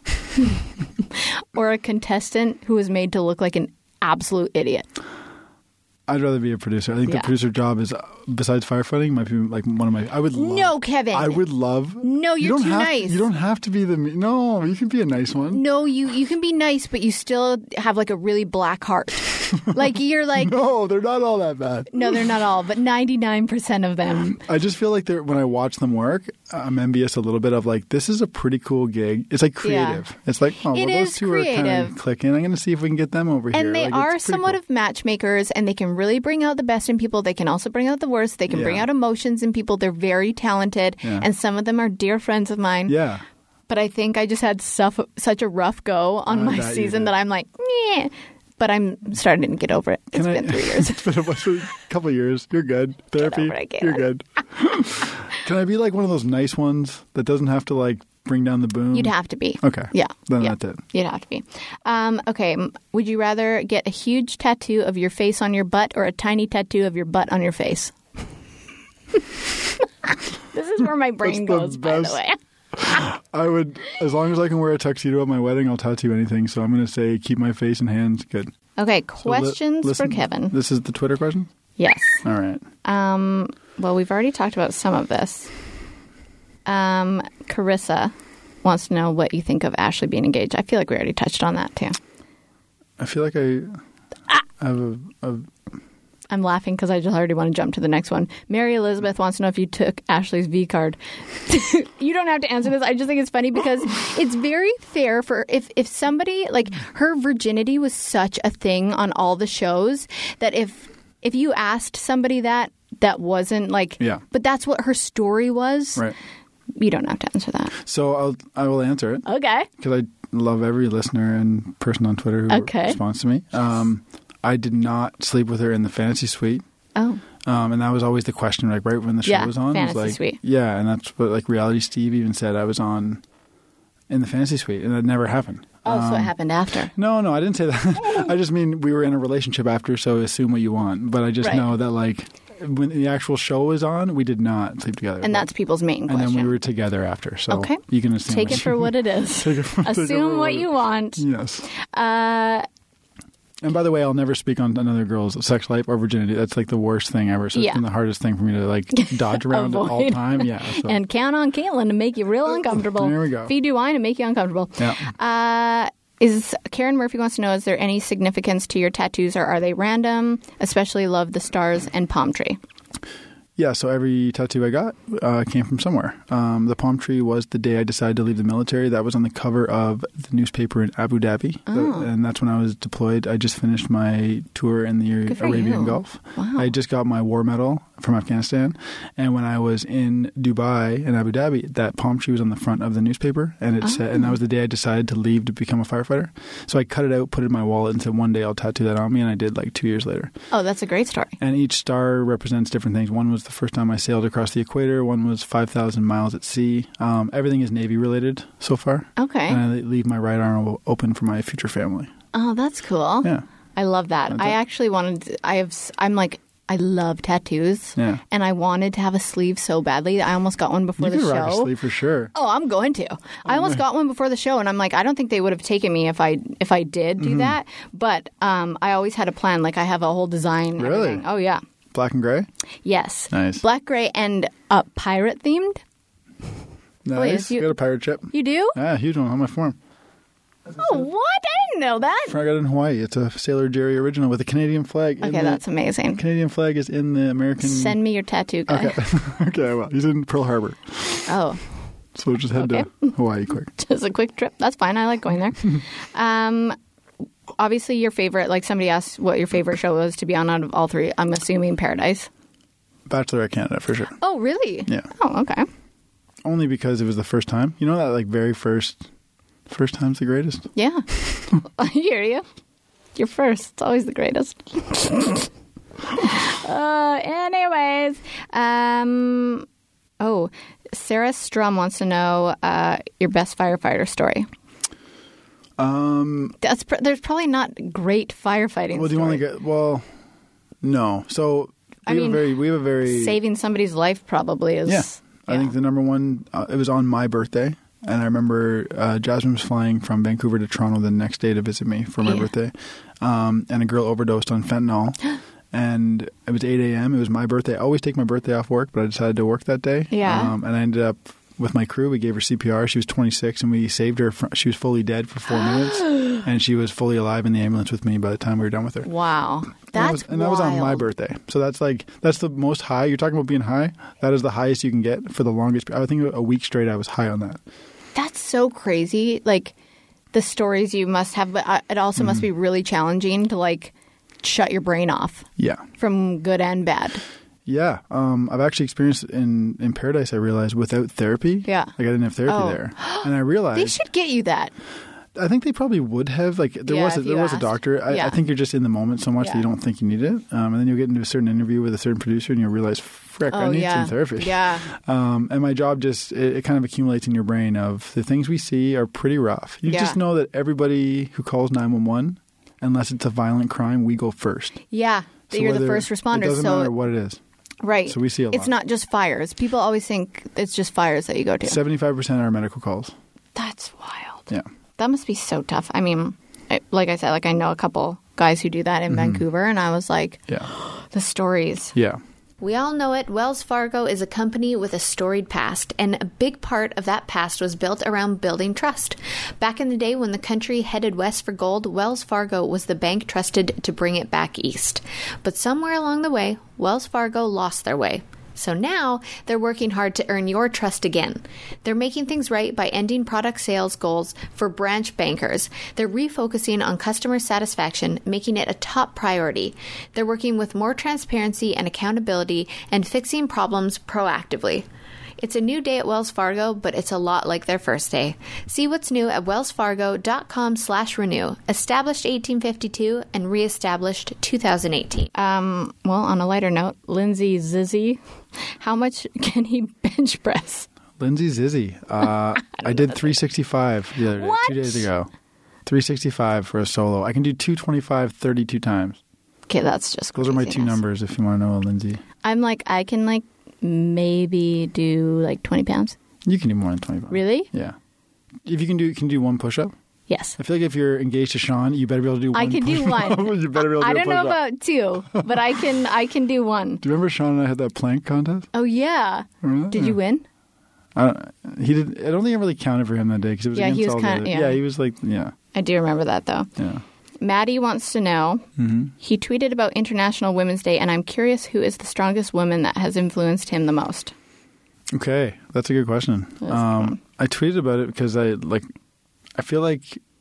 or a contestant who was made to look like an absolute idiot? I'd rather be a producer. I think Yeah. the producer job is, uh, besides firefighting, might be like one of my. I would love. No, Kevin. I would love. No, you you're don't too have, nice. You don't have to be the. No, you can be a nice one. No, you you can be nice, but you still have like a really black heart. Like you're like No, they're not all that bad. no, they're not all, but ninety-nine percent of them. I just feel like they're when I watch them work, I'm envious a little bit of like this is a pretty cool gig. It's like creative. It's like oh, It well, those is two are kind creative. of clicking. I'm going to see if we can get them over here. And they Like, are it's pretty somewhat cool. of matchmakers, and they can really bring out the best in people. They can also bring out the worst. They can bring Yeah. out emotions in people. They're very talented, Yeah. and some of them are dear friends of mine. Yeah. But I think I just had suff- such a rough go on I my bet you season did. that I'm like, meh. But I'm starting to get over it. It's Can been I, three years. it's been a, it's been a couple of years. You're good. Therapy. over it, You're Caitlin. good. Can I be like one of those nice ones that doesn't have to like bring down the boom? You'd have to be. Okay. Yeah. Then yeah. that's it. You'd have to be. Um, okay. m- Would you rather get a huge tattoo of your face on your butt or a tiny tattoo of your butt on your face? This is where my brain That's the goes, by the best. way. I would, as long as I can wear a tuxedo at my wedding, I'll tattoo anything. So I'm going to say keep my face and hands good. Okay. So li- Questions listen- for Kevin. This is the Twitter question? Yes. All right. Um, well, we've already talked about some of this. Um, Carissa wants to know what you think of Ashley being engaged. I feel like we already touched on that too. I feel like I have a, a I'm laughing because I just already want to jump to the next one. Mary Elizabeth wants to know if you took Ashley's V card. You don't have to answer this. I just think it's funny because it's very fair for if, if somebody, like her virginity was such a thing on all the shows that if if you asked somebody that, that wasn't like, yeah. but that's what her story was. Right. You don't have to answer that. So I'll, I will answer it. Okay. Because I love every listener and person on Twitter who okay. responds to me. Um, I did not sleep with her in the fantasy suite. Oh. Um, and that was always the question, like right when the show yeah, was on. Fantasy was like, suite. Yeah, and that's what like Reality Steve even said. I was on in the fantasy suite, and that never happened. Oh, um, so it happened after. No, no, I didn't say that. I just mean we were in a relationship after, so assume what you want. But I just right. know that like when the actual show was on, we did not sleep together. And but, that's people's main and question. And then we were together after. So okay. you can assume Take it for what it is. take it for, assume take it for what, what you want. Yes. Uh, and by the way, I'll never speak on another girl's sex life or virginity. That's like the worst thing ever. So yeah. it's been the hardest thing for me to like dodge around at all time. Yeah. So. And count on Caitlin to make you real uncomfortable. There we go. Feed you wine and make you uncomfortable. Yeah. Uh, is Karen Murphy wants to know, is there any significance to your tattoos or are they random? Especially love the stars and palm tree. Yeah, so every tattoo I got uh, came from somewhere. Um, the palm tree was the day I decided to leave the military. That was on the cover of the newspaper in Abu Dhabi. Oh. And that's when I was deployed. I just finished my tour in the Arabian you. Gulf. Wow. I just got my war medal from Afghanistan. And when I was in Dubai and Abu Dhabi, that palm tree was on the front of the newspaper. And it oh. said, and that was the day I decided to leave to become a firefighter. So I cut it out, put it in my wallet, and said one day I'll tattoo that on me. And I did like two years later. Oh, that's a great story. And each star represents different things. One was the first time I sailed across the equator. One was five thousand miles at sea. Um, everything is Navy related so far. Okay. And I leave my right arm open for my future family. Oh, that's cool. Yeah. I love that. That's I it. actually wanted to, I have, I'm like, I love tattoos. Yeah. And I wanted to have a sleeve so badly. I almost got one before You the could show. rock a sleeve for sure. Oh, I'm going to. I almost got one before the show, and I'm like, I don't think they would have taken me if I if I did do Mm-hmm. that. But um, I always had a plan. Like I have a whole design. Really? Everything. Oh yeah. Black and gray? Yes. Nice. Black, gray, and uh, pirate themed. Nice. you- Got a pirate ship. You do? Yeah, huge one on my form. Oh, what? I didn't know that. I got it in Hawaii. It's a Sailor Jerry original with a Canadian flag. in Okay, the- that's amazing. Canadian flag is in the American... Send me your tattoo guy. Okay. Okay, well, he's in Pearl Harbor. Oh, So we'll just head Okay. to Hawaii quick. just a quick trip. That's fine. I like going there. um, obviously, your favorite, like somebody asked what your favorite show was to be on out of all three. I'm assuming Paradise. Bachelorette Canada, for sure. Oh, really? Yeah. Oh, okay. Only because it was the first time. You know that like very first... First time's the greatest. Yeah. I hear you. You're first. It's always the greatest. uh, anyways. Um, oh, Sarah Strum wants to know uh, your best firefighter story. Um, That's pr- There's probably not great firefighting well, do you want to story. get... Well, no. So we I have mean, a very... We have a very... Saving somebody's life probably is... Yeah. I yeah. think the number one... Uh, it was on my birthday. And I remember uh, Jasmine was flying from Vancouver to Toronto the next day to visit me for my Yeah. birthday. Um, and a girl overdosed on fentanyl. And it was eight a.m. It was my birthday. I always take my birthday off work, but I decided to work that day. Yeah. Um, and I ended up with my crew. We gave her C P R. She was twenty-six, and we saved her. From, she was fully dead for four minutes. And she was fully alive in the ambulance with me by the time we were done with her. Wow. And that That's was, and that was on my wild. birthday. So that's like, that's the most high. You're talking about being high? That is the highest you can get for the longest. I think a week straight I was high on that. That's so crazy. Like the stories you must have, but uh, it also Mm-hmm. must be really challenging to like shut your brain off Yeah. from good and bad. Yeah. Um, I've actually experienced in, in Paradise, I realized, without therapy. Yeah. Like I didn't have therapy Oh. there. And I realized... They should get you that. I think they probably would have. Like there Yeah, was a, if you there was a asked. doctor. I, Yeah. I think you're just in the moment so much that Yeah. you don't think you need it. Um, and then you'll get into a certain interview with a certain producer and you'll realize, frick, I Oh, need yeah. some therapy. Yeah. Um, and my job just, it, it kind of accumulates in your brain of the things we see are pretty rough. You Yeah. just know that everybody who calls nine one one, unless it's a violent crime, we go first. Yeah. So You're the whether- first responder. It doesn't so matter what it is. right. So we see a It's lot. not just fires. People always think it's just fires that you go to. seventy-five percent are medical calls. That's wild. Yeah. That must be so tough. I mean, I, like I said, like I know a couple guys who do that in Vancouver, and I was like, Yeah. the stories. Yeah. We all know it. Wells Fargo is a company with a storied past, and a big part of that past was built around building trust. Back in the day when the country headed west for gold, Wells Fargo was the bank trusted to bring it back east. But somewhere along the way, Wells Fargo lost their way. So now they're working hard to earn your trust again. They're making things right by ending product sales goals for branch bankers. They're refocusing on customer satisfaction, making it a top priority. They're working with more transparency and accountability and fixing problems proactively. It's a new day at Wells Fargo, but it's a lot like their first day. See what's new at wellsfargo.com slash renew. Established eighteen fifty-two and reestablished two thousand eighteen. Um, well, on a lighter note, Lindsay Zizzy, how much can he bench press? Lindsay Zizzy. Uh, I did three sixty-five the other day, What? two days ago. three sixty-five for a solo. I can do two twenty-five thirty-two times. Okay, that's just Those are my two craziness. numbers if you want to know, Lindsay. I'm like, I can like maybe do like twenty pounds. You can do more than twenty-five. Really? Yeah. If you can do, can you do one push-up? Yes. I feel like if you're engaged to Sean, you better be able to do one I can do push-up. one. You better be able to I do a don't know push-up. about two, but I can I can do one. Do you remember Sean and I had that plank contest? Oh, yeah. Remember that? Did Yeah. you win? I don't, he did. I don't think it really counted for him that day because it was Yeah, against he was all kinda- the other. yeah. Yeah, he was like, yeah, I do remember that, though. yeah. Maddie wants to know, Mm-hmm. he tweeted about International Women's Day, and I'm curious who is the strongest woman that has influenced him the most. Okay, that's a good question. That's Um, fun. I tweeted about it because I like. I feel like.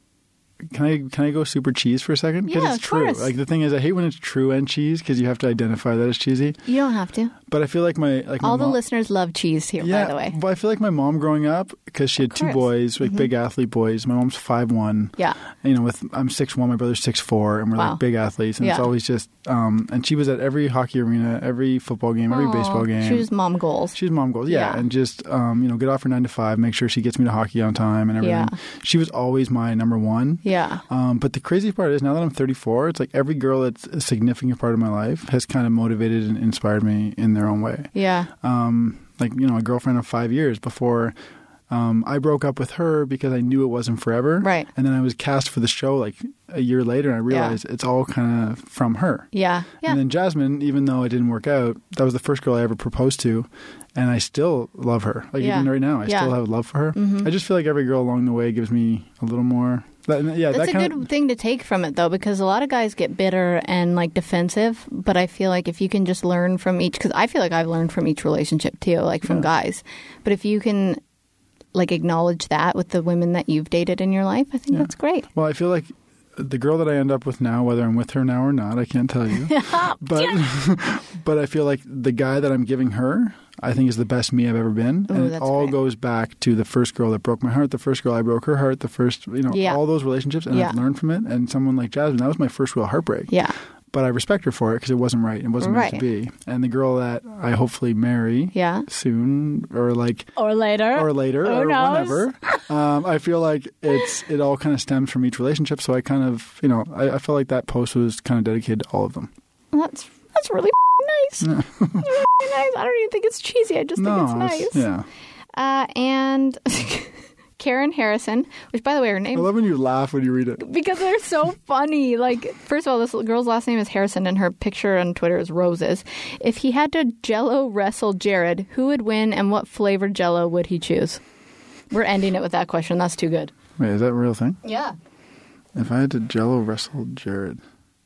Can I can I go super cheese for a second? Because Yeah, it's of true. course. Like the thing is, I hate when it's true and cheese because you have to identify that as cheesy. You don't have to. But I feel like my like my All the mom, listeners love cheese here, yeah, by the way. but I feel like my mom growing up because she had two course. boys, like Mhm. big athlete boys. My mom's five one. Yeah. You know, with I'm six one, my brother's six four, and we're Wow. like big athletes, and it's Yeah. always just. Um, and she was at every hockey arena, every football game, every Aw, baseball game. She was mom goals. She's mom goals, yeah, Yeah. and just um, you know, get off her nine to five, make sure she gets me to hockey on time and everything. Yeah. She was always my number one. Yeah. Um, but the crazy part is now that I'm thirty-four, it's like every girl that's a significant part of my life has kind of motivated and inspired me in their own way. Yeah. Um, like you know, a girlfriend of five years before. Um, I broke up with her because I knew it wasn't forever. Right. And then I was cast for the show like a year later, and I realized it's all kind of from her. Yeah. Yeah. And then Jasmine, even though it didn't work out, that was the first girl I ever proposed to, and I still love her. Like Yeah. even right now, I Yeah. still have love for her. Mhm. I just feel like every girl along the way gives me a little more. That, yeah, That's that a kind good of, thing to take from it, though, because a lot of guys get bitter and like defensive. But I feel like if you can just learn from each, because I feel like I've learned from each relationship too, like from Yeah. guys. But if you can like acknowledge that with the women that you've dated in your life, I think Yeah. that's great. Well, I feel like the girl that I end up with now, whether I'm with her now or not, I can't tell you. but but I feel like the guy that I'm giving her, I think is the best me I've ever been. Ooh, and it that's all great. goes back to the first girl that broke my heart, the first girl I broke her heart, the first, you know, Yeah. all those relationships. And Yeah. I've learned from it. And someone like Jasmine, that was my first real heartbreak. Yeah. But I respect her for it because it wasn't right. It wasn't meant to Right. be. And the girl that I hopefully marry Yeah. soon or like Or later. or later Who or knows? whenever. Um, I feel like it's it all kind of stems from each relationship. So I kind of, you know, I, I feel like that post was kind of dedicated to all of them. That's that's really nice. That's really nice. I don't even think it's cheesy. I just think no, it's nice. yeah. Uh, and Karen Harrison, which by the way, her I name love when you laugh when you read it. because they're so funny. Like, first of all, this girl's last name is Harrison, and her picture on Twitter is roses. If he had to Jello wrestle Jared, who would win, and what flavored Jello would he choose? We're ending it with that question. That's too good. Wait, is that a real thing? Yeah. If I had to Jello wrestle Jared,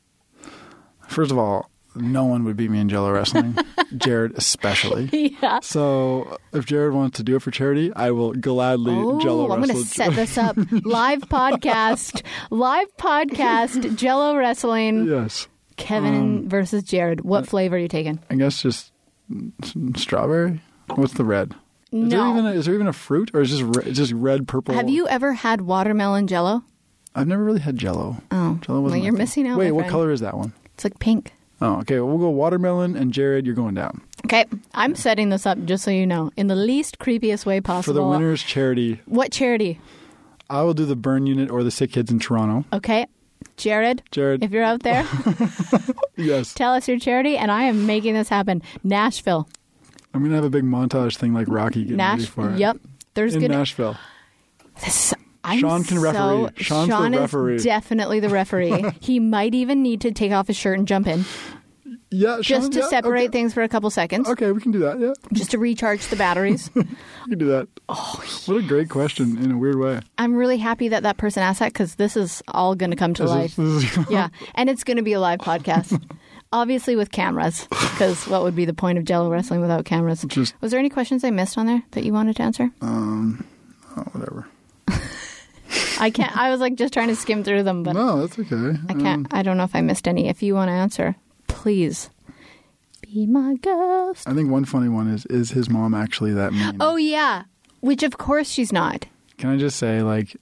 first of all, no one would beat me in Jello wrestling. Jared especially. Yeah. So if Jared wants to do it for charity, I will gladly Jello Oh, I'm wrestle. going to set this up. Live podcast. Live podcast. Jello wrestling. Yes. Kevin Um, versus Jared. What flavor are you taking? I guess just s- strawberry. What's the red? Is there No. even a, is there even a fruit, or is just re- it's just red, purple? Have you ever had watermelon Jello? I've never really had Jello. Oh, Jello wasn't well, my you're thing. missing out. Wait, my what friend. color is that one? It's like pink. Oh, okay. Well, we'll go watermelon, and Jared, you're going down Okay, I'm setting this up just so you know, in the least creepiest way for possible. the winner's charity. What charity? I will do the Burn Unit or the Sick Kids in Toronto. Okay, Jared. Jared, If you're out there, yes, tell us your charity, and I am making this happen. Nashville. I'm gonna have a big montage thing like Rocky getting ready Nash. for it. Yep. There's in gonna. Nashville. This, I'm Sean can so, referee. Sean's the Sean referee. is definitely the referee. He might even need to take off his shirt and jump in. Yeah, just Sean, to yeah, separate okay. things for a couple seconds, Okay, we can do that. Yeah, just to recharge the batteries. we can do that. Oh, what a great question in a weird way. I'm really happy that that person asked that because this is all going to come to This life. is- this is- Yeah, and it's going to be a live podcast. Obviously with cameras, because what would be the point of Jello Wrestling without cameras? Just- Was there any questions I missed on there that you wanted to answer? Um, oh, whatever. I can't. I was like just trying to skim through them, but No, that's okay. I can't. I don't know if I missed any. If you want to answer, please be my ghost. I think one funny one is, is his mom actually that mean? Oh yeah, which of course she's not. Can I just say, like,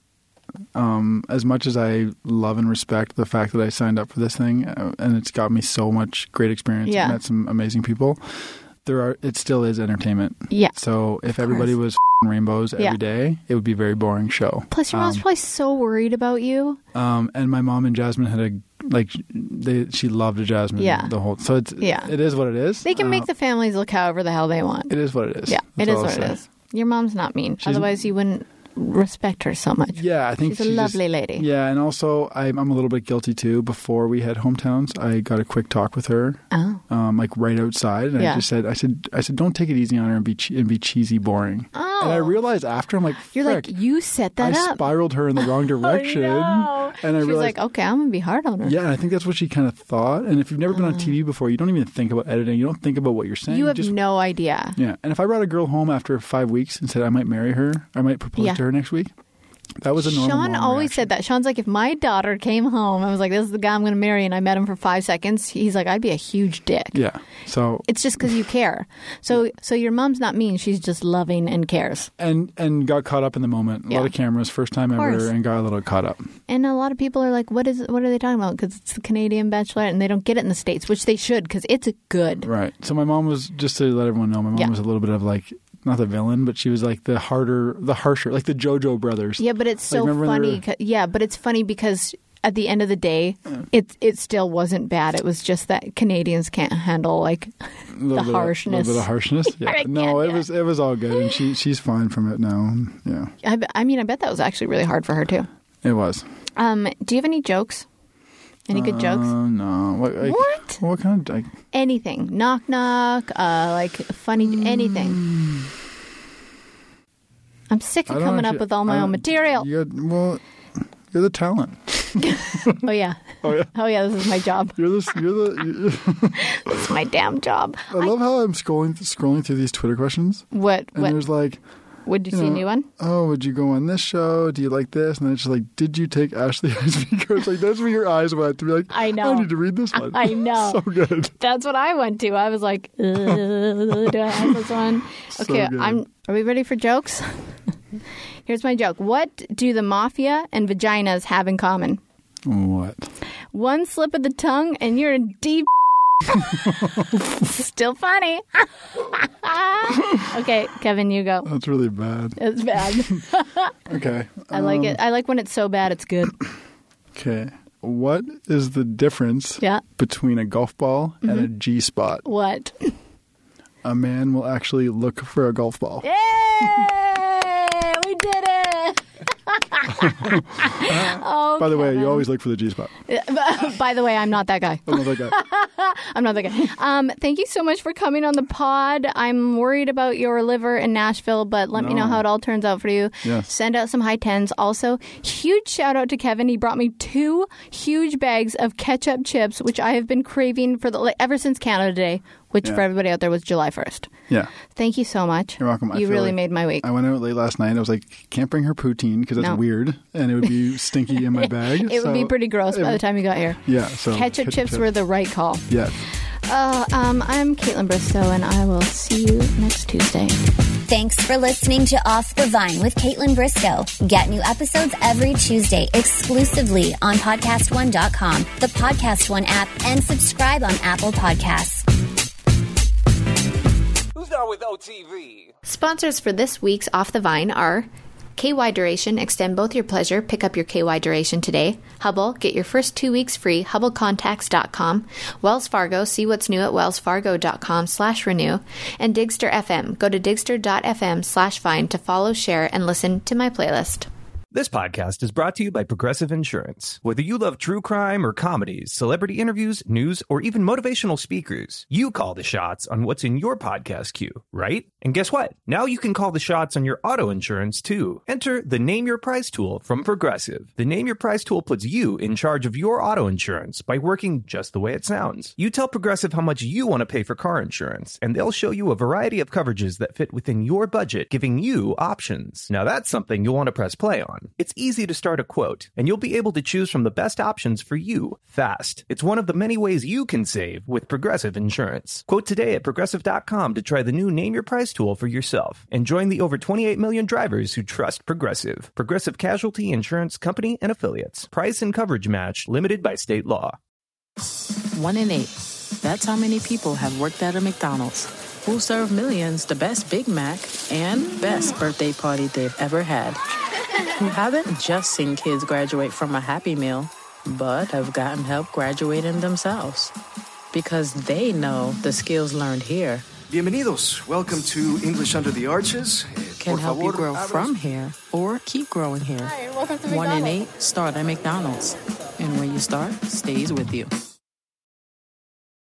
um, as much as I love and respect the fact that I signed up for this thing, uh, and it's got me so much great experience, Yeah. met some amazing people, there are it still is entertainment. Yeah. So if everybody was f***ing rainbows every Yeah. day, it would be a very boring show. Plus, your mom's Um, probably so worried about you. Um, and my mom and Jasmine had a like they she loved Jasmine. Yeah. The whole so it's Yeah. it is what it is. They can Uh, make the families look however the hell they want. It is what it is. Yeah, That's it is all I'll what it say. is. Your mom's not mean. She's- Otherwise, you wouldn't respect her so much. Yeah, I think She's a she just- lovely lady. Yeah, and also I'm, I'm a little bit guilty too. Before we had hometowns, I got a quick talk with her, Oh. um, like right outside, and Yeah. I just said, I said, I said, don't take it easy on her and be che- and be cheesy, boring. Oh. And I realized after, I'm like, You're frick, like, you set that I up. spiraled her in the wrong direction, no. and I She was realized, like, okay, I'm going to be hard on her. yeah, and I think that's what she kind of thought. And if you've never been on T V before, you don't even think about editing. You don't think about what you're saying. You have just, no idea. yeah. And if I brought a girl home after five weeks and said I might marry her, I might propose Yeah. to her next week, that was a normal. Sean mom always reaction. said that. Sean's like, if my daughter came home, I was like, this is the guy I'm going to marry, and I met him for five seconds, he's like, I'd be a huge dick. Yeah. So It's just because you care. So, so your mom's not mean. She's just loving and cares. and and got caught up in the moment. A Yeah. lot of cameras, first time course. ever, and got a little caught up. And a lot of people are like, what is? What are they talking about? Because it's the Canadian Bachelorette, and they don't get it in the States, which they should, because it's good. Right. So my mom was, just to let everyone know, my mom Yeah. was a little bit of like, not the villain, but she was like the harder, the harsher, like the JoJo brothers. Yeah, but it's Like, so remember when they funny. were- 'cause- Yeah, but it's funny because at the end of the day, it it still wasn't bad. It was just that Canadians can't handle like A the little bit of- harshness. A little bit of harshness. Yeah. I No, can't, it yeah. was it was all good, and she she's fine from it now. Yeah, I, be- I mean, I bet that was actually really hard for her too. it was. Um, do you have any jokes? Any good jokes? Uh, no. What? Like, What? What kind of? Like, Anything? Knock knock. Uh, like funny anything. I'm sick I of don't coming up actually- with all I my own don't- material. You got, well, you're the talent. Oh yeah. Oh yeah. Oh yeah. This is my job. You're the. You're the. This is my damn job. I love how I'm scrolling scrolling through these Twitter questions, What? and What? there's like, Would you you see a know, new one? oh, would you go on this show? Do you like this? And then it's just like, did you take Ashley Icebreaker? It's like, that's where your eyes went to be like, I know. I need to read this one. I know. So good. That's what I went to. I was like, uh, do I have this one? So Okay, good. I'm. Are we ready for jokes? Here's my joke. What do the mafia and vaginas have in common? What? One slip of the tongue, and you're in deep. Still funny. Okay, Kevin, you go. That's really bad. It's bad. Okay. I like it. I like when it's so bad it's good. Okay. What is the difference Yeah. between a golf ball and a G spot? What? A man will actually look for a golf ball. Yay! We did it. Oh, By the way, Kevin. you always look for the G spot. By the way, I'm not that guy. I'm not that guy. I'm not that guy. Um, thank you so much for coming on the pod. I'm worried about your liver in Nashville, but let me know No. how it all turns out for you. Yes. Send out some high tens. Also, huge shout out to Kevin. He brought me two huge bags of ketchup chips, which I have been craving for the like, ever since Canada Day, which Yeah. for everybody out there was July first. Yeah. Thank you so much. You're welcome. I You feel really like made my week. I went out late last night. I was like, can't bring her poutine because that's No. weird, and it would be stinky in my bag. It would be so- pretty gross by the time you got here. Yeah. So Ketchup chips were the right call. Yeah. Uh, um, I'm Caitlin Bristow, and I will see you next Tuesday. Thanks for listening to Off the Vine with Caitlin Bristow. Get new episodes every Tuesday exclusively on podcast one dot com, the Podcast One app, and subscribe on Apple Podcasts. Who's down with O T V? Sponsors for this week's Off the Vine are K Y Duration. Extend both your pleasure. Pick up your K Y Duration today. Hubble. Get your first two weeks free. Hubble Contacts dot com. Wells Fargo. See what's new at wells fargo dot com slash renew. And Digster F M. Go to digster dot f m slash vine to follow, share, and listen to my playlist. This podcast is brought to you by Progressive Insurance. Whether you love true crime or comedies, celebrity interviews, news, or even motivational speakers, you call the shots on what's in your podcast queue, right? And guess what? Now you can call the shots on your auto insurance, too. Enter the Name Your Price tool from Progressive. The Name Your Price tool puts you in charge of your auto insurance by working just the way it sounds. You tell Progressive how much you want to pay for car insurance, and they'll show you a variety of coverages that fit within your budget, giving you options. Now that's something you'll want to press play on. It's easy to start a quote, and you'll be able to choose from the best options for you fast. It's one of the many ways you can save with Progressive Insurance. Quote today at Progressive dot com to try the new Name Your Price tool for yourself and join the over twenty-eight million drivers who trust Progressive. Progressive Casualty Insurance Company and Affiliates. Price and coverage match limited by state law. One in eight. That's how many people have worked at a McDonald's. Who serve millions the best Big Mac and best birthday party they've ever had. Who haven't just seen kids graduate from a Happy Meal, but have gotten help graduating themselves. Because they know the skills learned here Bienvenidos. Welcome to English Under the Arches. can Por help favor, you grow abra- from here or keep growing here. Hi, welcome to One in McDonald's. eight, start at McDonald's. And when you start, stays with you.